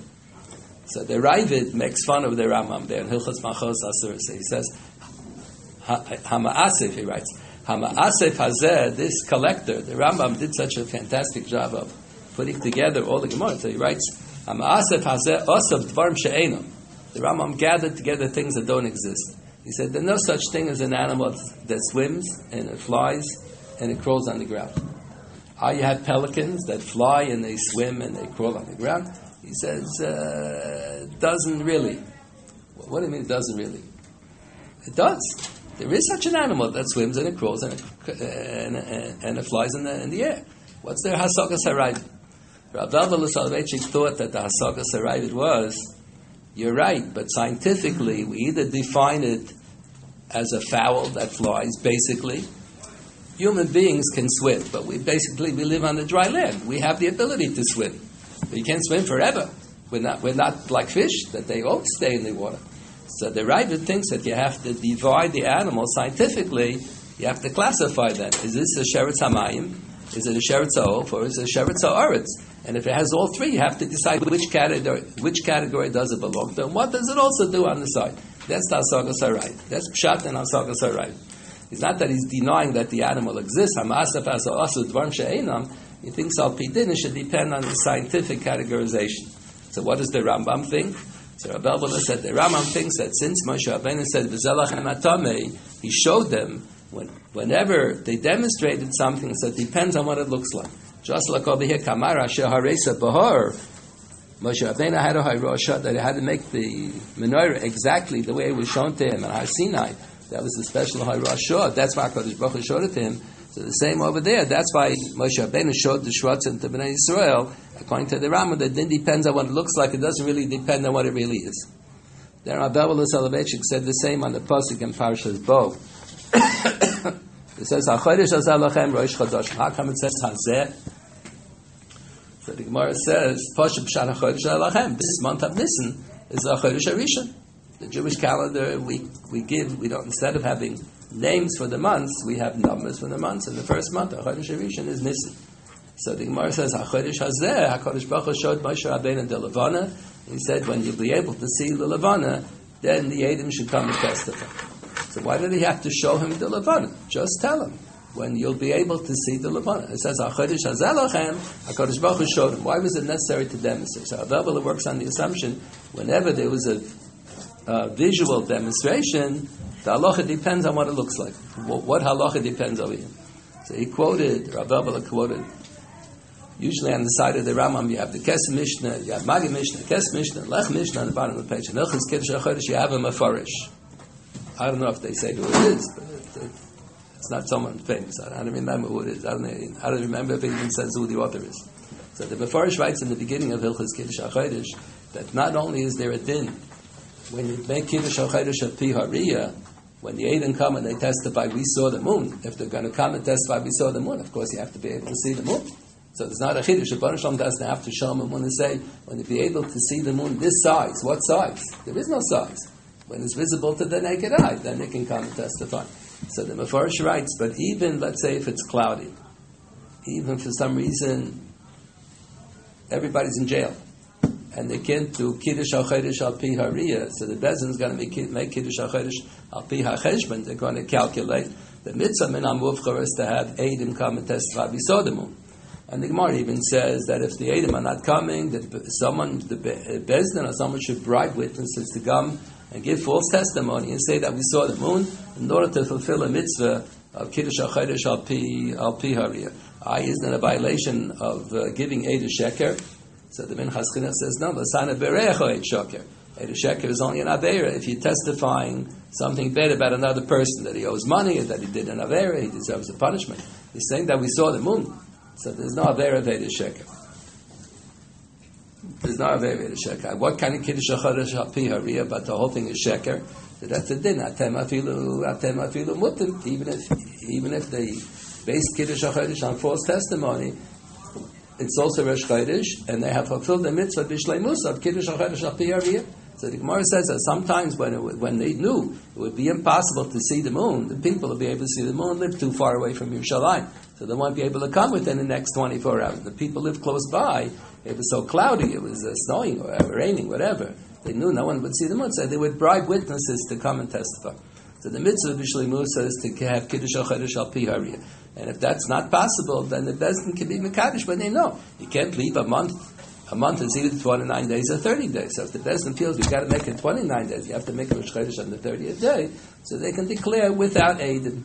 Speaker 2: So the Ravid makes fun of the Rambam there in Hilchos Macholos Asuros. So he says, Hama'asef, he writes, Hama'asef hazeh, this collector, the Rambam did such a fantastic job of putting together all the Gemaras. So he writes, Hama'asef hazeh osav dvarim she'enam. The Rambam gathered together things that don't exist. He said there's no such thing as an animal that swims and it flies and it crawls on the ground. You have pelicans that fly and they swim and they crawl on the ground. He says, doesn't really. What do you mean it doesn't really? It does. There is such an animal that swims and it crawls and it flies in the air. What's their Hasagas Harayvit? Rav Elvel Soloveitchik thought that the Hasagas Harayvit was, you're right, but scientifically we either define it as a fowl that flies, basically. Human beings can swim, but we live on the dry land. We have the ability to swim. But you can't swim forever. We're not like fish, that they all stay in the water. So the Ravid thinks that you have to divide the animal scientifically. You have to classify them. Is this a Sheretz HaMayim? Is it a Sheretz HaOf? Or is it a Sheretz HaOretz? And if it has all 3, you have to decide which category does it belong to, and what does it also do on the side. That's the Hasagas Harayvit. That's Pshat and Hasagas Harayvit. It's not that he's denying that the animal exists. He thinks al pi din, it should depend on the scientific categorization. So what does the Rambam think? So Rabbi Elbala said the Rambam thinks that since Moshe Rabbeinu said v'zelachem atamei, he showed them whenever they demonstrated something. So it depends on what it looks like. Just like over here, kamara sheharesa bahar. Moshe Rabbeinu had a hayrosha that he had to make the menorah exactly the way it was shown to him on Har Sinai. That was the special hayrosha. That's why HaKadosh Baruch Hu showed it to him. So the same over there. That's why Moshe Rabbeinu showed the shvatzim to Bnei Yisrael. According to the Rambam, that then depends on what it looks like. It doesn't really depend on what it really is. Then Rabbi Elbala Soloveitchik said the same on the pasuk in Parshas Bo. It says, "Hachodesh hazeh lachem rosh chodosh." How come it says hazeh? So the Gemara says, "Pashup shat hachodesh hazeh lachem." This month of Nisan is the Chodesh Harishon. The Jewish calendar we don't, instead of having names for the months, we have numbers for the months. And the first month, Chodesh Harishon, is Nisan. So the Gemara says, "Hachodesh hazeh." HaKadosh Baruch Hu showed Moshe Rabbeinu the Levana. He said, when you'll be able to see the Levana, then the Edom should come and testify. So why did he have to show him the Levana? Just tell him when you'll be able to see the Levana. It says, "Hachodesh hazeh lachem." HaKadosh Baruch Hu showed him. Why was it necessary to demonstrate? So Rabbi Elbala works on the assumption whenever there was a visual demonstration, the halacha depends on what it looks like. What halacha depends over here? So he quoted, Rabbi Elbala quoted, usually on the side of the Rambam you have the Kes Mishnah, you have Magi Mishnah, Kes Mishnah, Lech Mishnah on the bottom of the page. And Hilchos Kiddush HaChodesh you have a Mefarish. I don't know if they say who it is, but it's not someone famous. I don't remember who it is. I don't remember if it even says who the author is. So the Mefarish writes in the beginning of Hilchos Kiddush HaChodesh that not only is there a din when you make Kiddush HaChodesh of Pi Hariyah, when the Edom come and they testify, we saw the moon. If they're going to come and testify, we saw the moon, of course you have to be able to see the moon. So there's not a Chiddush. The Baruch Shalom doesn't have to show them a moon and say, when you be able to see the moon this size, what size? There is no size. When it's visible to the naked eye, then they can come and testify. So the Mefarish writes, but even, let's say, if it's cloudy, even for some reason, everybody's in jail, and they can't do Kiddush HaChodesh al Pi Hariyah, so the Bezdin is going to make Kiddush HaChodesh al Pi HaCheshbon. They're going to calculate the mitzvah min HaMuvchar is to have Eidim come and testify, we saw the moon. And the Gemara even says that if the Eidim are not coming, that the Bezdin or someone should bribe witnesses to come and give false testimony and say that we saw the moon in order to fulfill a mitzvah of Kiddush HaChodesh al Pi Hariyah. Isn't it a violation of giving Eid Sheker? So the Minchas Chinuch says, no, L'sana Bereich Eid Sheker. Eid Sheker is only an Aveira. If you're testifying something bad about another person, that he owes money, or that he did an Aveira, he deserves a punishment. He's saying that we saw the moon. So there's no Aveira of Eid Sheker. There's no Aveira of Eid Sheker. What kind of Kiddush HaChodesh al Pi Hariyah, but the whole thing is Sheker? So that's a din. Atem afilu mutim. Even if they base Kiddush HaChodesh on false testimony, it's also Rosh Chodesh, and they have fulfilled the mitzvah b'shleimus of Kiddush HaChodesh al Pi Hariyah. So the Gemara says that sometimes when they knew it would be impossible to see the moon, the people would be able to see the moon, live too far away from Yerushalayim, so they won't be able to come within the next 24 hours. The people lived close by. It was so cloudy, it was snowing or raining, whatever. They knew no one would see the moon, so they would bribe witnesses to come and testify. So the mitzvah b'shleimus is to have Kiddush HaChodesh al Pi Hariyah. And if that's not possible, then the Bezdin can be Mekadosh, but they know. You can't leave a month. A month is either 29 days or 30 days. So if the Bezdin feels we've got to make it 29 days, you have to make a Rosh Chodesh on the 30th day, so they can declare without aid.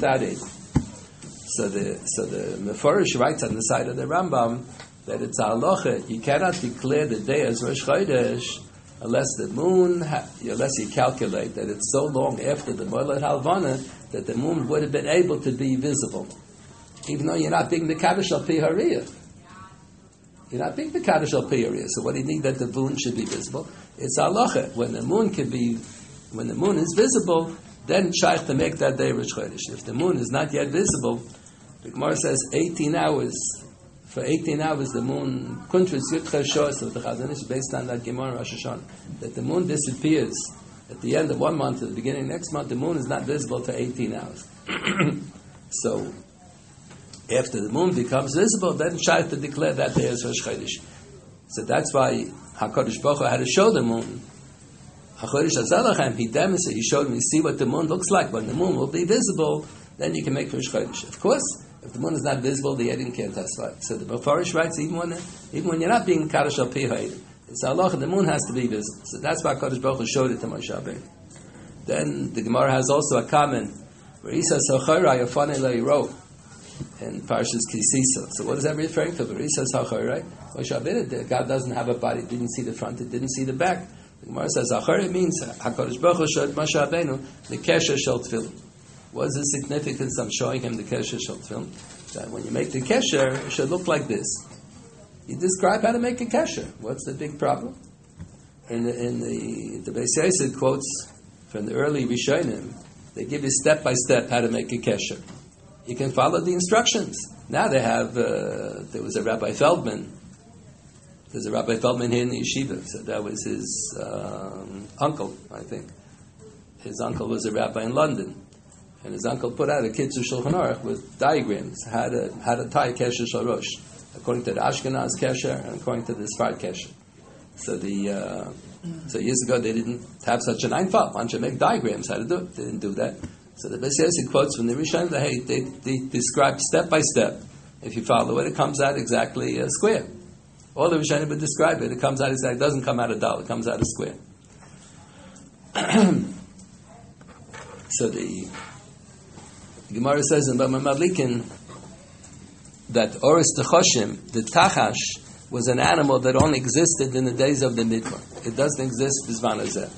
Speaker 2: So the Mefarish writes on the side of the Rambam that it's a halacha. You cannot declare the day as Rosh Chodesh unless the moon, unless you calculate that it's so long after the Moilad Halvana that the moon would have been able to be visible, even though you're not being the Kaddish al Pi Hariyah. You're not being the Kaddish al Pi Hariyah. So what do you need that the moon should be visible? It's halacha. When the moon is visible, then shaykh to make that day Rosh Chodesh. If the moon is not yet visible, the Gemara says 18 hours. For 18 hours, the moon, Kuntras Yutcha Shos of the Chazon Ish, based on that Gemara Rosh Hashanah, that the moon disappears at the end of one month, at the beginning of next month, the moon is not visible for 18 hours. So, after the moon becomes visible, then Shaykh to declare that day as Rosh Chodesh. So that's why HaKadosh Baruch Hu had to show the moon HaChodesh Azalachem, he demonstrated, he showed me, see what the moon looks like. When the moon will be visible, then you can make Rosh Chodesh. Of course, if the moon is not visible, the Edom can't testify. So the Mefarish writes, even when you're not being Kaddish al Pi Ha'edom, it's Allah, the moon has to be visible. So that's why Kadosh Baruch Hu showed it to Moshe Rabbeinu. Then the Gemara has also a comment where he says, "Sochayrai Yafane Le'iro," in Parshas Kisisa. So what is that referring to? Where he says, "Sochayrai," Moshe Rabbeinu, God doesn't have a body, didn't see the front, it didn't see the back. The Gemara says, "Sochayrai" means Hakadosh Baruch Hu showed Moshe Rabbeinu the kesher shel tefillin. What is the significance of showing him the kesher shel tefillin? That when you make the kesher, it should look like this. You describe how to make a kesher. What's the big problem? In the Beis Yosef quotes from the early Rishonim, they give you step by step how to make a kesher. You can follow the instructions. Now they have. There was a Rabbi Feldman. There's a Rabbi Feldman here in the yeshiva. So that was his uncle, I think. His uncle was a rabbi in London, and his uncle put out a Kitzur Shulchan Aruch with diagrams how to tie kesher shel rosh, according to the Ashkenaz kesher and according to the Sfard kesher. So so years ago they didn't have such an einfall. Why don't you make diagrams how to do it? They didn't do that. So the Beis Yosef quotes from the Rishonim that they describe step by step. If you follow it, it comes out exactly square. All the Rishonim would describe it. It comes out exactly. It doesn't come out a dal. It comes out a square. So the Gemara says in Bama Madlikin that Oris Techoshim, the Tachash, was an animal that only existed in the days of the Midbar. It doesn't exist Bizvan Hazeh.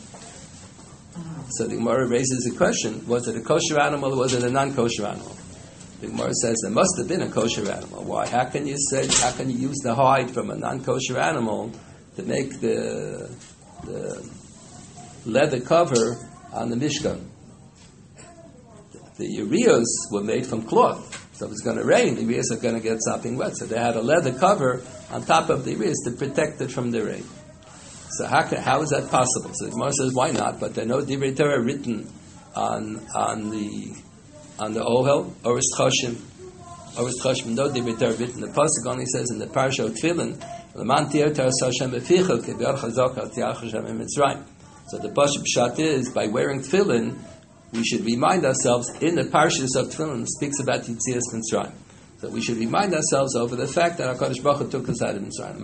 Speaker 2: So the Gemara raises the question, was it a kosher animal or was it a non-kosher animal? The Gemara says it must have been a kosher animal. Why? How can you use the hide from a non-kosher animal to make the leather cover on the Mishkan? The ureas were made from cloth. So if it's going to rain, the ureas are going to get sopping wet. So they had a leather cover on top of the ureas to protect it from the rain. So how is that possible? So the Gemara says, why not? But there are no divrei Torah written on the Ohel, Oris Choshim, no divrei Torah written. The pasuk only says in the Parsha of Tefillin, L'man tier Torah Hashem beficha k'biar chazak al tiach Hashem Mitzrayim. So the pasuk pshat is, by wearing Tefillin, we should remind ourselves, in the Parshas of Tefillin, it speaks about Yitzias Mitzrayim. So we should remind ourselves over the fact that HaKadosh Baruch Hu took us out of Mitzrayim.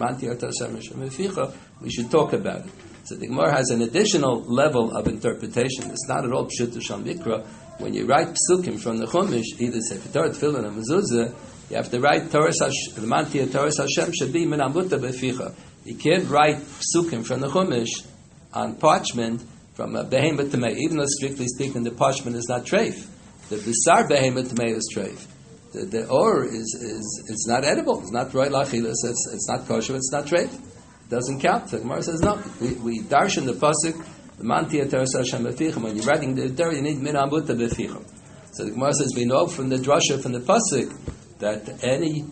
Speaker 2: We should talk about it. So the Gemara has an additional level of interpretation. It's not at all Pshut Shal Mikra. When you write Psukim from the Chumash, either Sefer Torah, Tefillin, or Mezuzah, you have to write Torah Hashem should be Min Amuta Beficha. You can't write Psukim from the Chumash on parchment from a behemoth tamei, even though strictly speaking the parchment is not treif. The bisar behemoth tamei is treif. The or is it's not edible. It's not roy lachilas. It's not kosher. It's not treif. It doesn't count. The Gemara says no. We darshan the pasuk. The mantia teres Hashem befichim. When you're writing the Torah, you need min amuta befichim. So the Gemara says we know from the drasha from the pasuk that any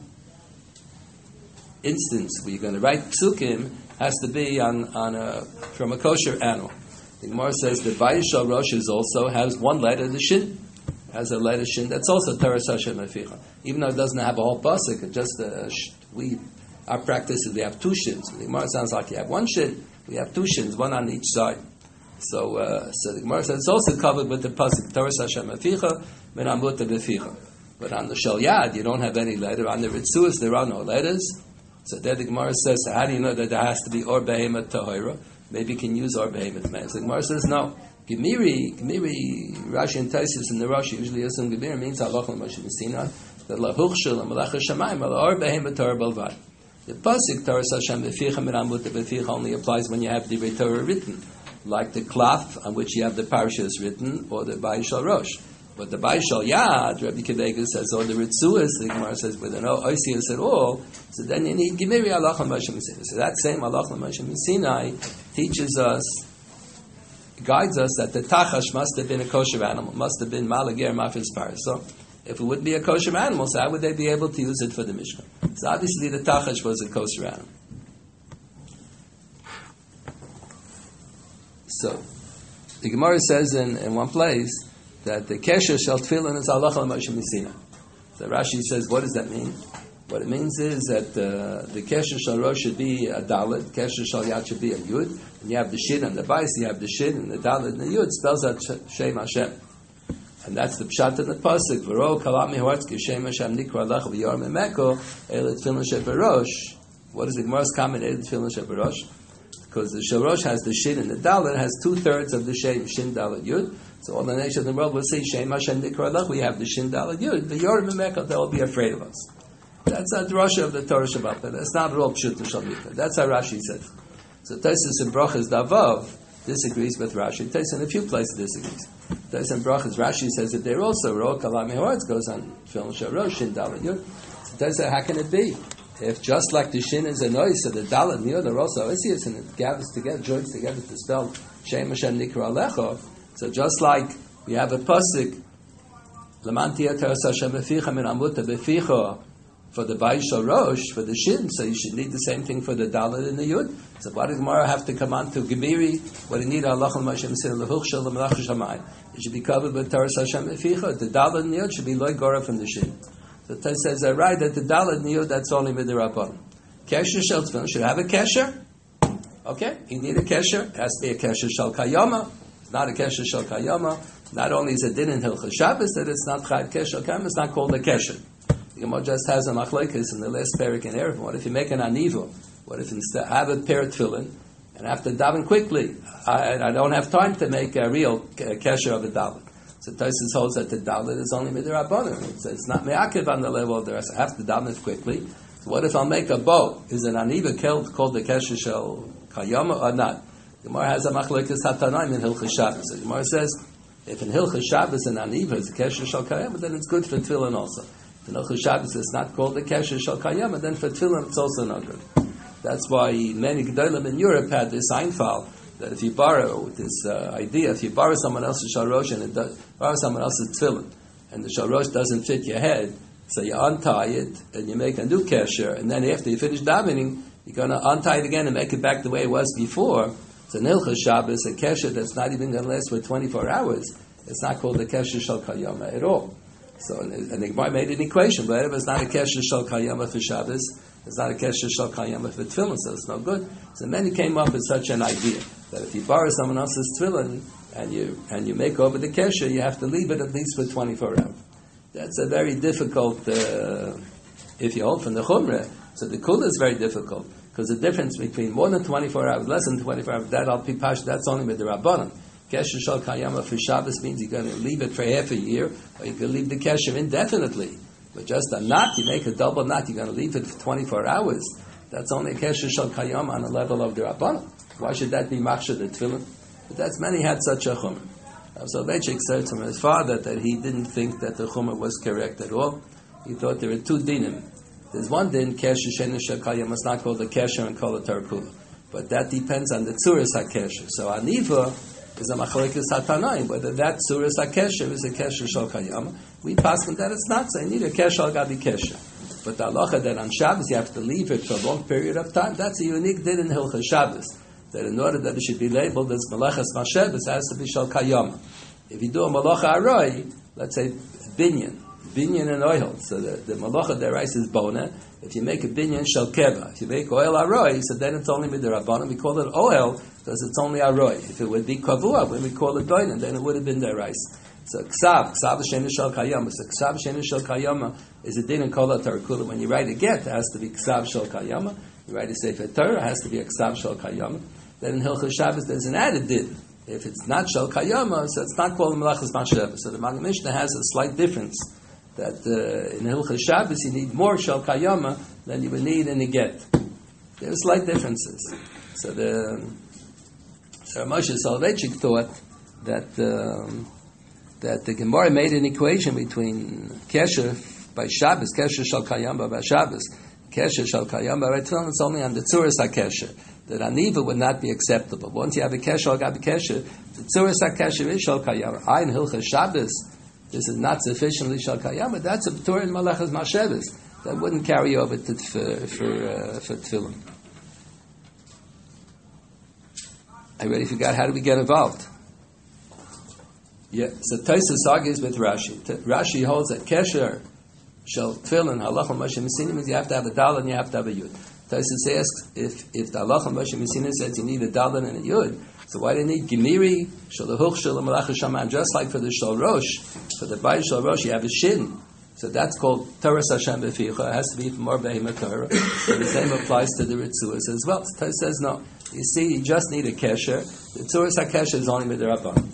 Speaker 2: instance where you're going to write psukim has to be from a kosher animal. The Gemara says the Bayis Shal Rosh also has one letter, the Shin. Has a letter Shin. That's also Teres Hashem Aficha. Even though it doesn't have a whole pasuk, it's just our practice is we have two Shins. The Gemara sounds like you have one Shin, we have two Shins, one on each side. So the Gemara says it's also covered with the pasuk Teres Hashem Aficha, Min Amuta Beficha. But on the Shal Yad, you don't have any letter. On the Ritzuas, there are no letters. So there the Gemara says, so how do you know that there has to be Or Behemoth Tahira? Maybe you can use Or Behemoth Man. So the Gemara says, no. Gemiri, Rashi and Taisus in the Rashi usually assume Gemiri means Allah Moshe Messina, that La Huchshel and Malach HaShamayim, Or Behemoth Torah Balvad. The pasuk Torah Hashem Beficha Min Amuta Beficha only applies when you have the Torah written, like the Klaf on which you have the parashas written, or the Bayis Shal Rosh. But the Bayis Shal Yad, Rabbi Kedega says, or the Ritzuas, the Gemara says, with no Oisius at all, so then you need Gemiri Allah Moshe Messina. So that same Allah Moshe Messina teaches us, guides us that the Tachash must have been a kosher animal, must have been Malager Mafis Paris. So if it wouldn't be a kosher animal, so how would they be able to use it for the Mishkan? So obviously the Tachash was a kosher animal. So the Gemara says in one place that the Kesher Shel Tefillin is Allah Moshe Messina. So Rashi says, what does that mean? What it means is that the Kesher Shal Rosh should be a Dalet, Kesher Shal Yad should be a Yud, and you have the Shin and the Bais, you have the Shin and the Dalet and the Yud, spells out Shem Hashem. And that's the Pshat in the Pasuk, V'ro Kalami Horatzki, Shem Hashem Nikra Lech V'yor Memeko, Elet Tefillin Sheberosh. What is the Gemara's comment, Elet Tefillin Sheberosh? Because the Shal Rosh has the Shin and the Dalet, has 2/3 of the Shem, Shin, Dalet, Yud. So all the nations of the world will say, Shem Hashem Nikra Lech, we have the Shin, Dalet, Yud. V'yor Memeko, they will be afraid of us. That's a drasha of the Torah Shabbat. That's not at all Pshut Shalmika. That's how Rashi says. So Taisus and Brachas Davav disagrees with Rashi. Taisus in a few places disagrees. Taisus and Brachas, Rashi says that they're also Ro Kalami Horetz goes on Film Sharosh Shin Dalet Yud. So Taisus, how can it be? If just like the Shin is a noise, so the Dalet and Yud are also Isius, and it gathers together, joins together to spell Shem Hashem Nikra Alecha. So just like we have a pasuk, Lamanti Ateras Hashem Beficha Min Amuta Beficha. For the Baishal Rosh, for the Shin, so you should need the same thing for the Dalet and the Yud. So why does Gemara have to come on to Gemiri? What do you need? Allah Hashem Sir Lehuch Shel Melach Shamayim. It should be covered with Taras Hashem Eficha. The Dalet and the Yud should be Loy Gora from the Shin. So Tess says, right, that the Dalet and the Yud, that's only Midirabon. Kesher Shel Tefillin should have a Kesher. Okay, you need a Kesher. It has to be a Kesher Shel Kayama. It's not a Kesher Shel Kayama. Not only is it din in Hilchos Shabbos that it's not Chayv Kesher Kayama, it's not called a Kesher. The Gemara just has a machlekes in the last parak in Erev. What if you make an aniva? What if instead I have a pair of tefillin and I have to daven quickly? I don't have time to make a real kesher of a dalet. So Tosfos holds that the dalet is only midrabanan. It's not me'akev on the level of the rest. I have to daven it quickly. So what if I'll make a bow? Is an aniva called the kesher shel kayama or not? The Gemara has a machlekes hatanaim in Hilchos Shabbos. So the Gemara says if in Hilchos Shabbos an aniva is a kesher shel kayama, then it's good for tefillin also. The Hilchos Shabbos is not called the Kesher Shel Kayama, then for Tefillin it's also not good. That's why many Gedolim in Europe had this Einfall, that if you borrow this idea, if you borrow someone else's Shalosh and borrow someone else's Tefillin, and the Shalosh doesn't fit your head, so you untie it and you make a new Kesher, and then after you finish davening, you're going to untie it again and make it back the way it was before. So in Hilchos Shabbos, a Kesher that's not even going to last for 24 hours, it's not called the Kesher Shel Kayama at all. So, and the Gemara made an equation, but if it's not a Kesher Shel Kayama for Shabbos, it's not a Kesher Shel Kayama for Tefillin, so it's no good. So many came up with such an idea, that if you borrow someone else's Tefillin, and you make over the Kesher, you have to leave it at least for 24 hours. That's a very difficult, if you hold from the Chumrah, so the Kula is very difficult, because the difference between more than 24 hours, less than 24 hours, that's only with the Rabbanan. Kesher Shel Kayama for Shabbos means you're going to leave it for half a year, or you can leave the Kesher indefinitely. But just a knot, you make a double knot, you're going to leave it for 24 hours. That's only a Kesher Shel Kayama on the level of the Rabbanan. Why should that be Machshir the Tefillin? But that's many had such a Chumrah. So Soloveitchik said from his father that he didn't think that the Chumrah was correct at all. He thought there were two dinim. There's one din, Kesher Sheni Shel Kayama, is not called the Kesher and called the Tarkula. But that depends on the Tzuras HaKesher. So Aniva is a machlekes hatanaim, whether that Tzuras HaKesher is a Kesher Shel Kayama. We pass on that it's not, so you need a Kesher al Gabi Kesher. But the halacha that on Shabbos you have to leave it for a long period of time, that's a unique din in Hilchos Shabbos. That in order that it should be labeled as Malachas Mashebes, it has to be Shel Kayama. If you do a Malacha Aroi, let's say binyan and oil, so the Malacha Derais is Bona. If you make a binyan Shel Keva, if you make oil Aroi, so then it's only Midirabbanan. We call it oil because it's only Aroi. If it would be Kavua, when we call it Bona, then it would have been Derais. So Ksav Sheni Shel Kayama. So Ksav Sheni Shel Kayama is a din in Kol HaTarakula. When you write a get, it has to be Ksav Shel Kayama. You write a Sefer Torah, it has to be a Ksav Shel Kayama. Then in Hilchos Shabbos there's an added din. If it's not Shel Kayama, so it's not called Melachas Masheva. So the Maggid Mishnah has a slight difference. That in Hilchos Shabbos you need more Shel Kayama than you would need in a get. There are slight differences. So Moshe Soloveitchik thought that the Gemara made an equation between Kesher by Shabbos, Kesher Shel Kayama by Shabbos, Kesher Shel Kayama by Tefillin. It's only on the Tzuras HaKesher. That Aniva would not be acceptable. Once you have a Kesher al Gabi Kesher, the Tzuras HaKesher is Shel Kayama. In Hilchos Shabbos, this is not sufficiently Shel Kayama. That's a Torah in Malachas Mashevas. That wouldn't carry over to for Tefillin. I already forgot, how do we get involved? Yeah, so Tosfos argues with Rashi. Rashi holds that Kesher shel tefillin halacha Moshe Messina means you have to have a daled and you have to have a yud. Tosfos asks if the halacha Moshe Messina says you need a daled and a yud, so why do you need gemiri shel lehuch shel malach shamayim? Just like for the shel rosh, for the bayis shel rosh, you have a shin. So that's called Torah Hashem Beficha. It has to be more Behemah Torah. So the same applies to the Ritzuas as well. So Torah says no. You see, you just need a kesher. The Tzuras HaKesher is only midrabban.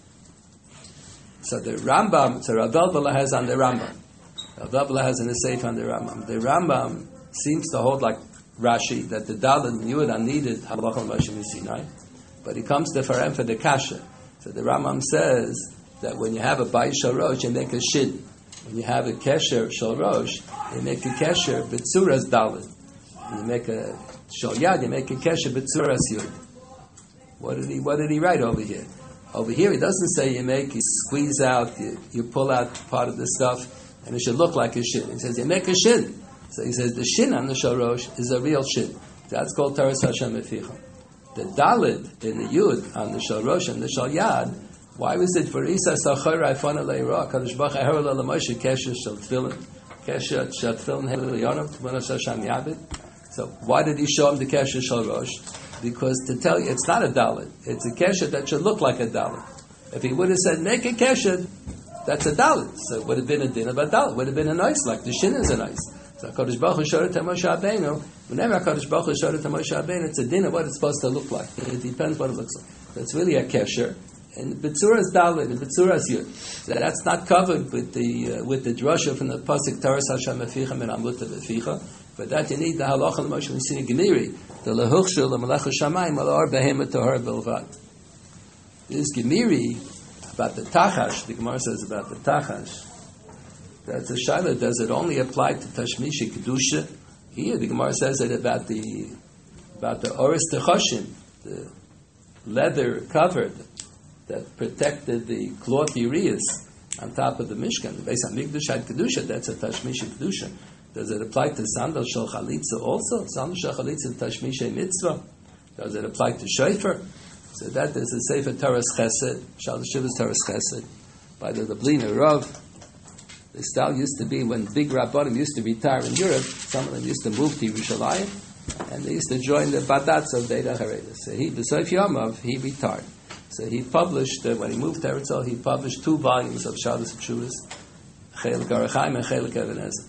Speaker 2: So the Rambam, so Rav Elbala has on the Rambam. Rav Elbala has in the Seif on the Rambam. The Rambam seems to hold like Rashi that the Dalet and Yud are needed Halachah Moshe Sinai, but he comes to Farem for the kasher. So the Rambam says that when you have a Bayis Shel Rosh, you make a Shid. When you have a kesher shel rosh, you make a kesher b'tzuras daled. When you make a shel yad, you make a kesher b'tzuras yud. What did he write over here? Over here, he doesn't say you squeeze out, you pull out part of the stuff, and it should look like a shin. He says you make a shin. So he says the shin on the shel rosh is a real shin. That's called Torah Hashem Eficha. The daled in the yud on the shel rosh and the shel yad. Why was it for Isa Sachar Ifana Leira Kadosh Baruch Hu Herla Lamoshe Kesher Shel Tefillin Kesher Shel Tefillin Herla Yonam Tmana Shasham Yabed? So why did he show him the Kesher Shel Rosh? Because to tell you it's not a dalet, it's a Kesher that should look like a dalet. If he would have said make a Kesher, that's a dalet. So it would have been a din of a dalet. Would have been a nice, like the shin is a nice. So Kadosh Baruch Hu showed it to Moshe Rabbeinu. Whenever Kadosh Baruch Hu showed it to Moshe Rabbeinu, it's a din of what it's supposed to look like. It depends what it looks like. So it's really a Kesher. And B'tzuras Dalet and B'tzuras Yud. So that's not covered with the drasha from the pasuk Torah Hashem Eficha and Amutta Beficha. But that you need the halacha of Moshe Messina Gemiri, the lehuch shel malach shamayim alor behemah tahor belvad. This Gemiri about the tachash. The Gemara says about the tachash. That's a shaila. Does it only apply to tashmishi kedusha? Here the Gemara says it about the oris techashim, the leather covered that protected the cloth ureas on top of the Mishkan. The Beis HaMikdash had Kedusha, that's a Tashmishi Kedusha. Does it apply to Sandal Shel Chalitza also? Sandal Shel Chalitza is Tashmishi Mitzvah. Does it apply to Shofar? So that is a Sefer Torah's Chesed, Shal Shivas Torah's Chesed, by the Blina Rav. The style used to be, when big Rabbanim used to retire in Europe, some of them used to move to Yerushalayim, and they used to join the Badatz of Deida Haredes. So he, B'Soif Yamav, he retired. So he published, when he moved to Eretz, he published 2 volumes of Shabbos and Shuvas, Chelik Arachaim and Chelik Even Ezer.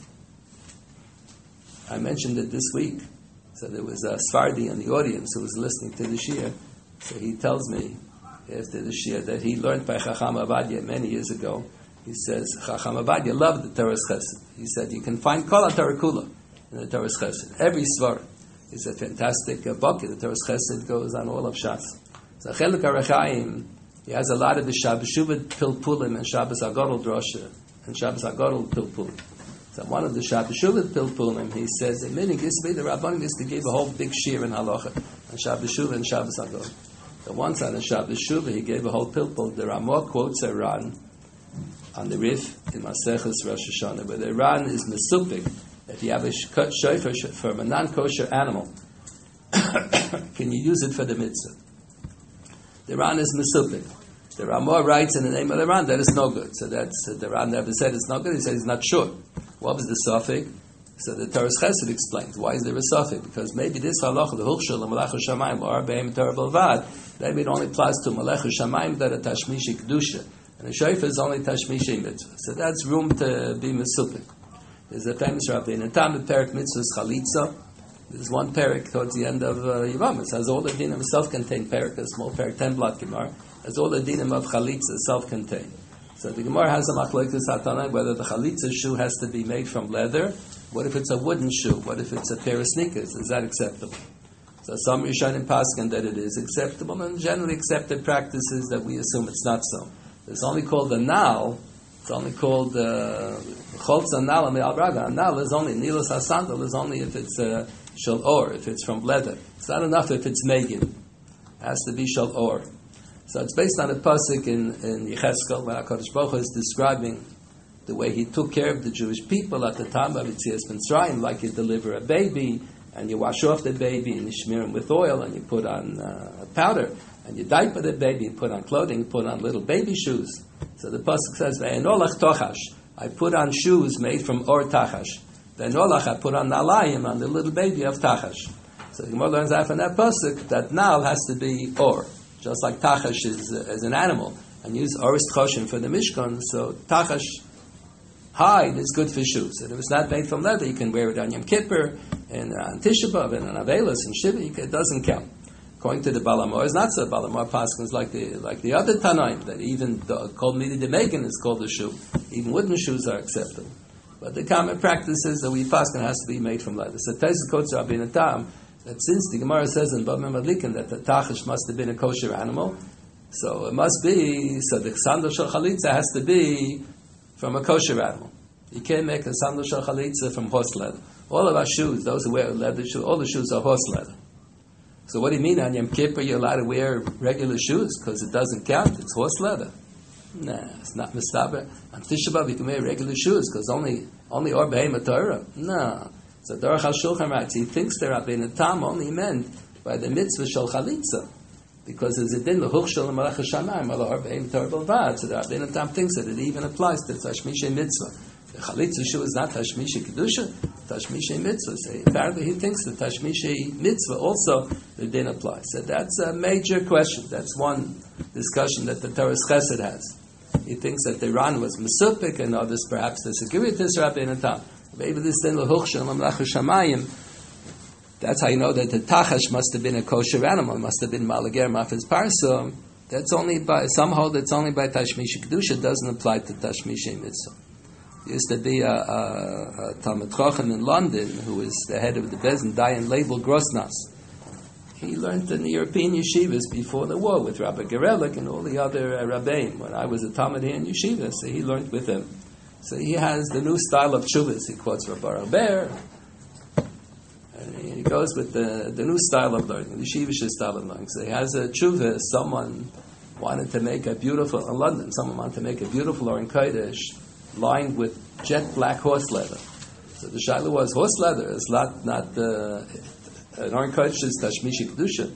Speaker 2: I mentioned it this week. So there was a Sfardi in the audience who was listening to the Shir. So he tells me, after the Shir, that he learned by Chacham Avadia many years ago. He says, Chacham Avadia loved the Torah's Chesed. He said, you can find Kol HaTorah Kula in the Torah's Chesed. Every Svar is a fantastic bucket. The Torah's Chesed goes on all of Shas. So Chelik Arachaim, he has a lot of the Shabbos Shuvah Pilpulim and Shabbos Agadol Drosha and Shabbos Agadol Pilpulim. So one of the Shabbos Shuvah Pilpulim, he says, the minig used to be, the Rabbanim used to give a whole big shir in Halacha on Shabbos Shuvah and Shabbos Agadol. So once on the Shabbos Shuvah, he gave a whole pilpul. The Ramah quotes a Ran on the Rif in Maseches Rosh Hashanah, where the Ran is mesupik. If you have a shofar from a non-kosher animal, can you use it for the mitzvah? The Ran is mesupik. The Ramah writes in the name of the Ran that it's no good. So that's the Ran never said it's no good. He said he's not sure. What was the suffix? So the Torah's Chesed explains why is there a suffix? Because maybe this halacha, the hulchshel, the malach shamayim, or behem Torah belvad, maybe it only applies to malach shamayim that are tashmishi kedusha, and the shofar is only tashmishi mitzvah. So that's room to be mesupik. There's a famous rabbi in the Talmud Perek Mitzvahs Chalitza. There's one perek towards the end of Yevamos. It has all the dinim of self-contained perek, a small perek, 10-blot Gemara. Has all the dinim of Chalitza, self-contained. So the Gemara has a machlokes hatana whether the Chalitza shoe has to be made from leather. What if it's a wooden shoe? What if it's a pair of sneakers? Is that acceptable? So some Rishonim paskin that it is acceptable, and generally accepted practices that we assume it's not so. It's only called the nal. It's only called cholza nal and albraga. Nal is only nilas hasandal is only if it's shel or, if it's from leather. It's not enough if it's megin. It has to be shel or. So it's based on a pasuk in Yecheskel when HaKadosh Baruch Hu is describing the way he took care of the Jewish people at the time of Yetzias Mitzrayim, like you deliver a baby and you wash off the baby and you smear him with oil and you put on powder and you diaper the baby, you put on clothing, you put on little baby shoes. So the pasuk says, "Ve'enolach tochash I put on shoes made from or tachash. Then Olach, I put on nalayim on the little baby of tachash. So the Gemara learns out from that pasuk that nal has to be or, just like tachash is as an animal, and use orist choshen for the mishkan. So tachash hide is good for shoes. And if it's not made from leather, you can wear it on Yom Kippur and on Tisha B'av and on Avelis and Shiva. It doesn't count. According to the Balamor, it's not so. Balamor paskins like the other Tanaim that even called Midi de Megan is called a shoe. Even wooden shoes are acceptable. But the common practice is that we paskin has to be made from leather. So Tezes Kotz Rabbeinu Tam that since the Gemara says in Bava Madlikin that the tachash must have been a kosher animal, so it must be. So the sandal shel chalitza has to be from a kosher animal. You can't make a sandal shel chalitza from horse leather. All of our shoes, those who wear leather shoes, all the shoes are horse leather. So what do you mean on Yom Kippur you're allowed to wear regular shoes because it doesn't count? It's horse leather. Nah, it's not mistaber. On Tisha B'av you can wear regular shoes because only or behema Torah. No. So Derech HaShulchan writes he thinks the Rabbeinu Tam only meant by the mitzvah shel chalitza because there's a din l'huch shel malach hashamayim or behema Torah b'lvad. So the Rabbeinu Tam thinks that it even applies to Tashmishay mitzvah. The chalitza shoe is not Tashmishay kedusha, Tashmishay mitzvah. So apparently he thinks that Tashmishay mitzvah also the din applies. So that's a major question. That's one discussion that the Torah Chesed has. He thinks that the Ran was Mesupik and others perhaps disagree with this Rabbeinu Tam. Maybe this din l'huch shel malach hashamayim. That's how you know that the tachash must have been a kosher animal. Must have been malager mafis parsa. That's only by somehow. That's only by tashmish kedusha. Doesn't apply to tashmish mitzvah. There used to be a Talmud Chacham in London who was the head of the Bezdin, Dayan Leibel Grosnas. He learned in the European yeshivas before the war with Rabbi Gerelik and all the other rabbeim. When I was a Talmud here in yeshiva, so he learned with him. So he has the new style of tshuvas. He quotes Rabbi Robert. And he goes with the new style of learning, the yeshivish style of learning. So he has a tshuva. Someone wanted to make a beautiful, in London, someone wanted to make a beautiful Aron Kodesh lined with jet black horse leather. So the shaila was horse leather is not an Aron Kodesh is tashmishi kedusha.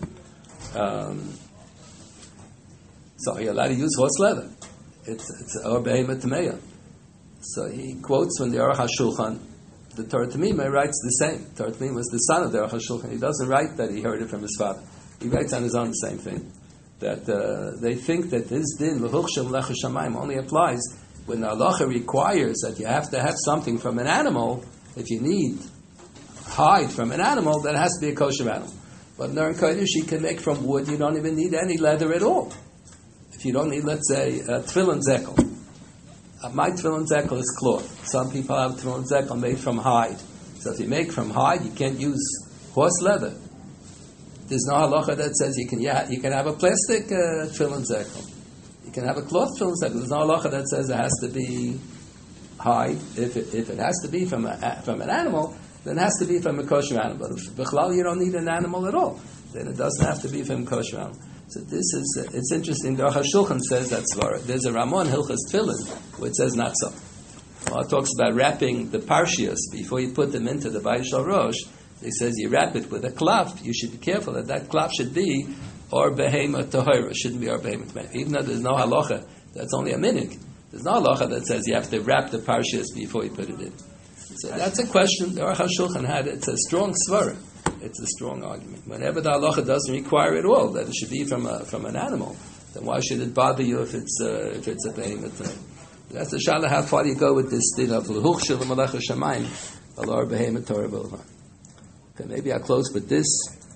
Speaker 2: So you're allowed to use horse leather. It's or behema tameya. So he quotes from the Aruch HaShulchan. The Torah Tamima writes the same. Torah Tamima was the son of the Aruch HaShulchan. He doesn't write that he heard it from his father. He writes on his own the same thing. That they think that this din l'huch shel malach hashamayim only applies when the halacha requires that you have to have something from an animal. If you need hide from an animal, then it has to be a kosher animal. But in Aron Kodesh you can make from wood. You don't even need any leather at all. If you don't need, let's say, a tefillin zekel. My tefillin zekel is cloth. Some people have tefillin zekel made from hide. So if you make from hide, you can't use horse leather. There's no halacha that says you can have a plastic tefillin zekel. You can have a cloth tefillin zekel. There's no halacha that says it has to be hide. If it has to be from an animal, then it has to be from a kosher animal. But if b'chlal you don't need an animal at all, then it doesn't have to be from a kosher animal. So this is, it's interesting, the Aruch HaShulchan says that's svara. There's a Ramon Hilchas Tefillin, where it says not so. Well, it talks about wrapping the parshias before you put them into the Bayis Shal Rosh. It says you wrap it with a klaf. You should be careful that klaf should be or behema tahora, shouldn't be or behema tahora. Even though there's no halacha, that's only a minig. There's no halacha that says you have to wrap the parshias before you put it in. So that's a question the Aruch HaShulchan had. It's a strong svara. It's a strong argument. Whenever the halacha doesn't require it all, that it should be from an animal, then why should it bother you if it's a behemoth? That's the shaila. How far do you go with this thing of l'huch shel malach hashamayim alor behemoth Torah b'levan? Okay, maybe I'll close with this.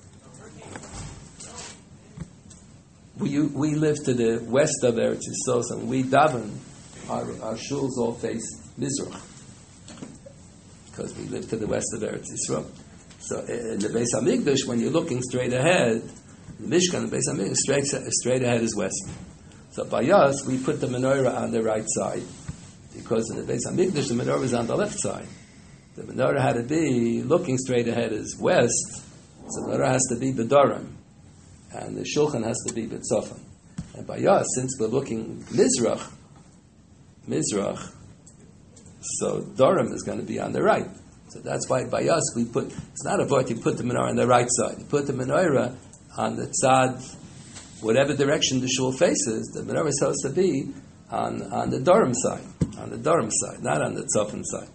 Speaker 2: We live to the west of Eretz Yisrael, and we daven. Our shuls all face Mizrach because we live to the west of Eretz Yisrael. So in the Beis Hamikdash, when you're looking straight ahead, the Mishkan, the Beis Hamikdash, straight ahead is west. So by us, we put the menorah on the right side, because in the Beis Hamikdash, the menorah is on the left side. The menorah had to be looking straight ahead is west, so the menorah has to be B'Dorim, and the Shulchan has to be B'Tzofan. And by us, since we're looking Mizrach, so Dorim is going to be on the right. So that's why by us we put, it's not a void, you put the menorah on the right side. You put the menorah on the tzad, whatever direction the shul faces, the menorah is supposed to be on the Durham side, not on the Tzofan side.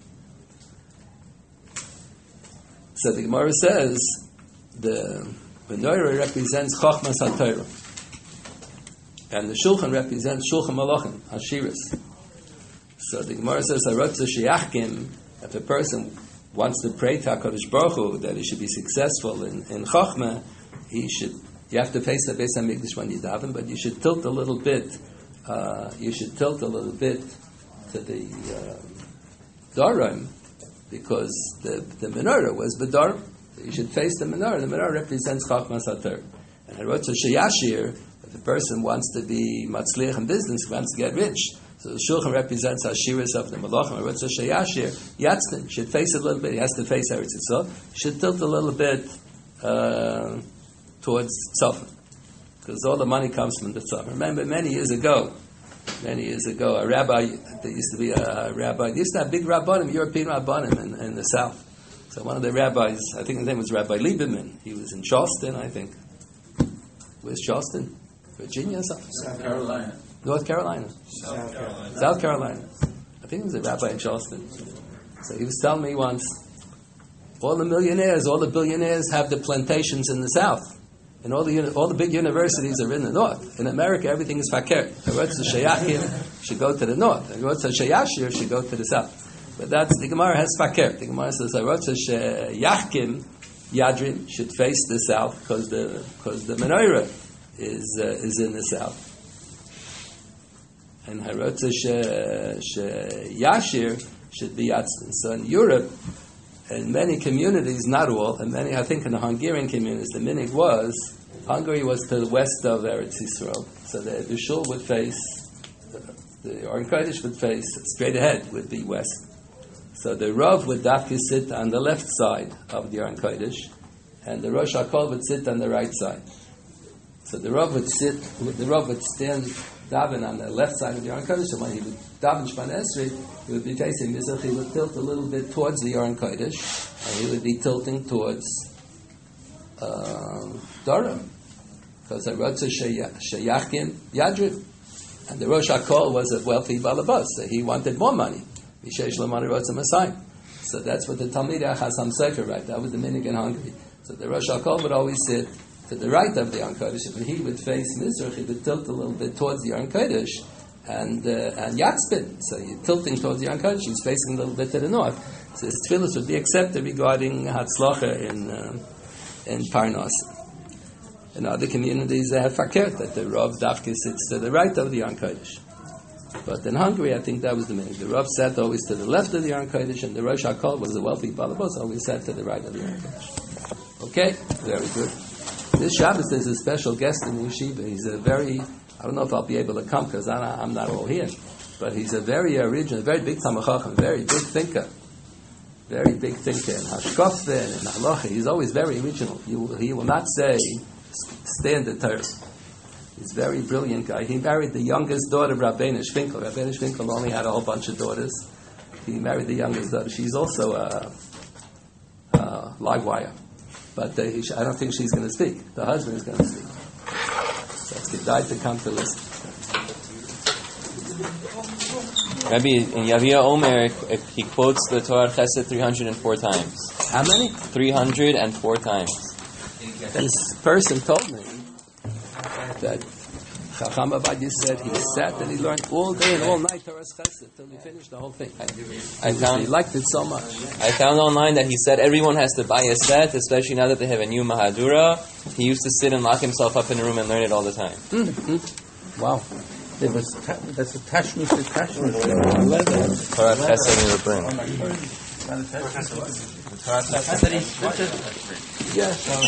Speaker 2: So the Gemara says the menorah represents Chochmas HaTorah, and the Shulchan represents Shulchan Malachim, Hashiras. So the Gemara says, "Arotza sheyachkim." If a person wants to pray to HaKadosh Baruch Hu that he should be successful in Chochmah, you have to face the Beis Hamikdash when you daven, but you should tilt a little bit. You should tilt a little bit to the Dorim, because the menorah was B'Dorim. So you should face the menorah. The menorah represents Chachmas HaTorah. And Harotza Sheyashir, if a person wants to be Matzliach in business, wants to get rich, so the Shulchan represents Hashiras of the Malachim. Harotza Sheyashir, Yatzin, should face a little bit. He has to face Eretz Yisrael. Should tilt a little bit towards Tzofan, because all the money comes from the Tzofan. Remember, many years ago, a rabbi, there used to be a rabbi, they used to have big rabbanim, European rabbanim in the South. So one of the rabbis, I think his name was Rabbi Lieberman, he was in Charleston, I think. Where's Charleston? Virginia or something?
Speaker 5: South Carolina.
Speaker 2: North Carolina. South Carolina. I think he was a rabbi in Charleston. So he was telling me once, all the billionaires have the plantations in the South. And all the big universities are in the north. In America, everything is fakir. Harotza Sheyachim should go to the north. Harotza Sheyashir should go to the south. But the Gemara has fakir. The Gemara says Harotza Sheyachim Yadrin should face the south because the menorah is in the south. And Harotza Sheyashir should be Yatzin. So in Europe, in many communities, not all, and many, I think in the Hungarian communities, the minig was, Hungary was to the west of Eretz Yisrael. So the shul would face, the Aron Kodesh would face, straight ahead would be west. So the Rav would dafka sit on the left side of the Aron Kodesh, and the Rosh HaKol would sit on the right side. So the Rav would stand daven on the left side of the Aron Kodesh, and when he would daven Shemona Esrei, he would be facing Mizrach, he would tilt a little bit towards the Aron Kodesh, and he would be tilting towards Durham, because Harotza Sheyachim Yadrim. And the Rosh HaKol was a wealthy balabas, so he wanted more money. Mishesh Lamani Rotza Masayim. So that's what the Talmidei Chasam Sefer, right? That was the minig in Hungary. So the Rosh HaKol would always sit to the right of the Aron Kodesh. When he would face Mizrach, he would tilt a little bit towards the Aron Kodesh, and Yatzpin. So you're tilting towards the Aron Kodesh, he's facing a little bit to the north. So his tefillos would be accepted regarding Hatzlacha in Parnas. In other communities, they have fakir, that the Rav Dafka sits to the right of the Aron Kodesh. But in Hungary, I think that was the meaning. The Rav sat always to the left of the Aron Kodesh, and the Rosh HaKol was a wealthy balabos, always sat to the right of the Aron Kodesh. Okay, very good. This Shabbos there's a special guest in the yeshiva. He's a very, I don't know if I'll be able to come because I'm not all here, but he's a very original, very big Talmid Chacham, very big thinker. Very big thinker in Hashkafa and in Halacha. He's always very original. He will not say, standard Torah. He's a very brilliant guy. He married the youngest daughter of Rabbeinu Shvinkel. Rabbeinu Shvinkel only had a whole bunch of daughters. He married the youngest daughter. She's also a live wire. But I don't think she's going to speak. The husband is going to speak. So it's Kedai to come to listen.
Speaker 6: Rabbi, in Yavia Omer, he quotes the Torah Chesed 304 times.
Speaker 2: How many?
Speaker 6: 304 times.
Speaker 2: This person told me that Chacham Ovadia said he sat and he learned all day and all night Torah's Chesed till he finished the whole thing. He liked it so much.
Speaker 6: I found online that he said everyone has to buy a set, especially now that they have a new Mahadura. He used to sit and lock himself up in a room and learn it all the time.
Speaker 2: Mm-hmm. Wow.
Speaker 5: That's a Tashmish.
Speaker 6: Torah Chesed in the brain.
Speaker 2: Yeah.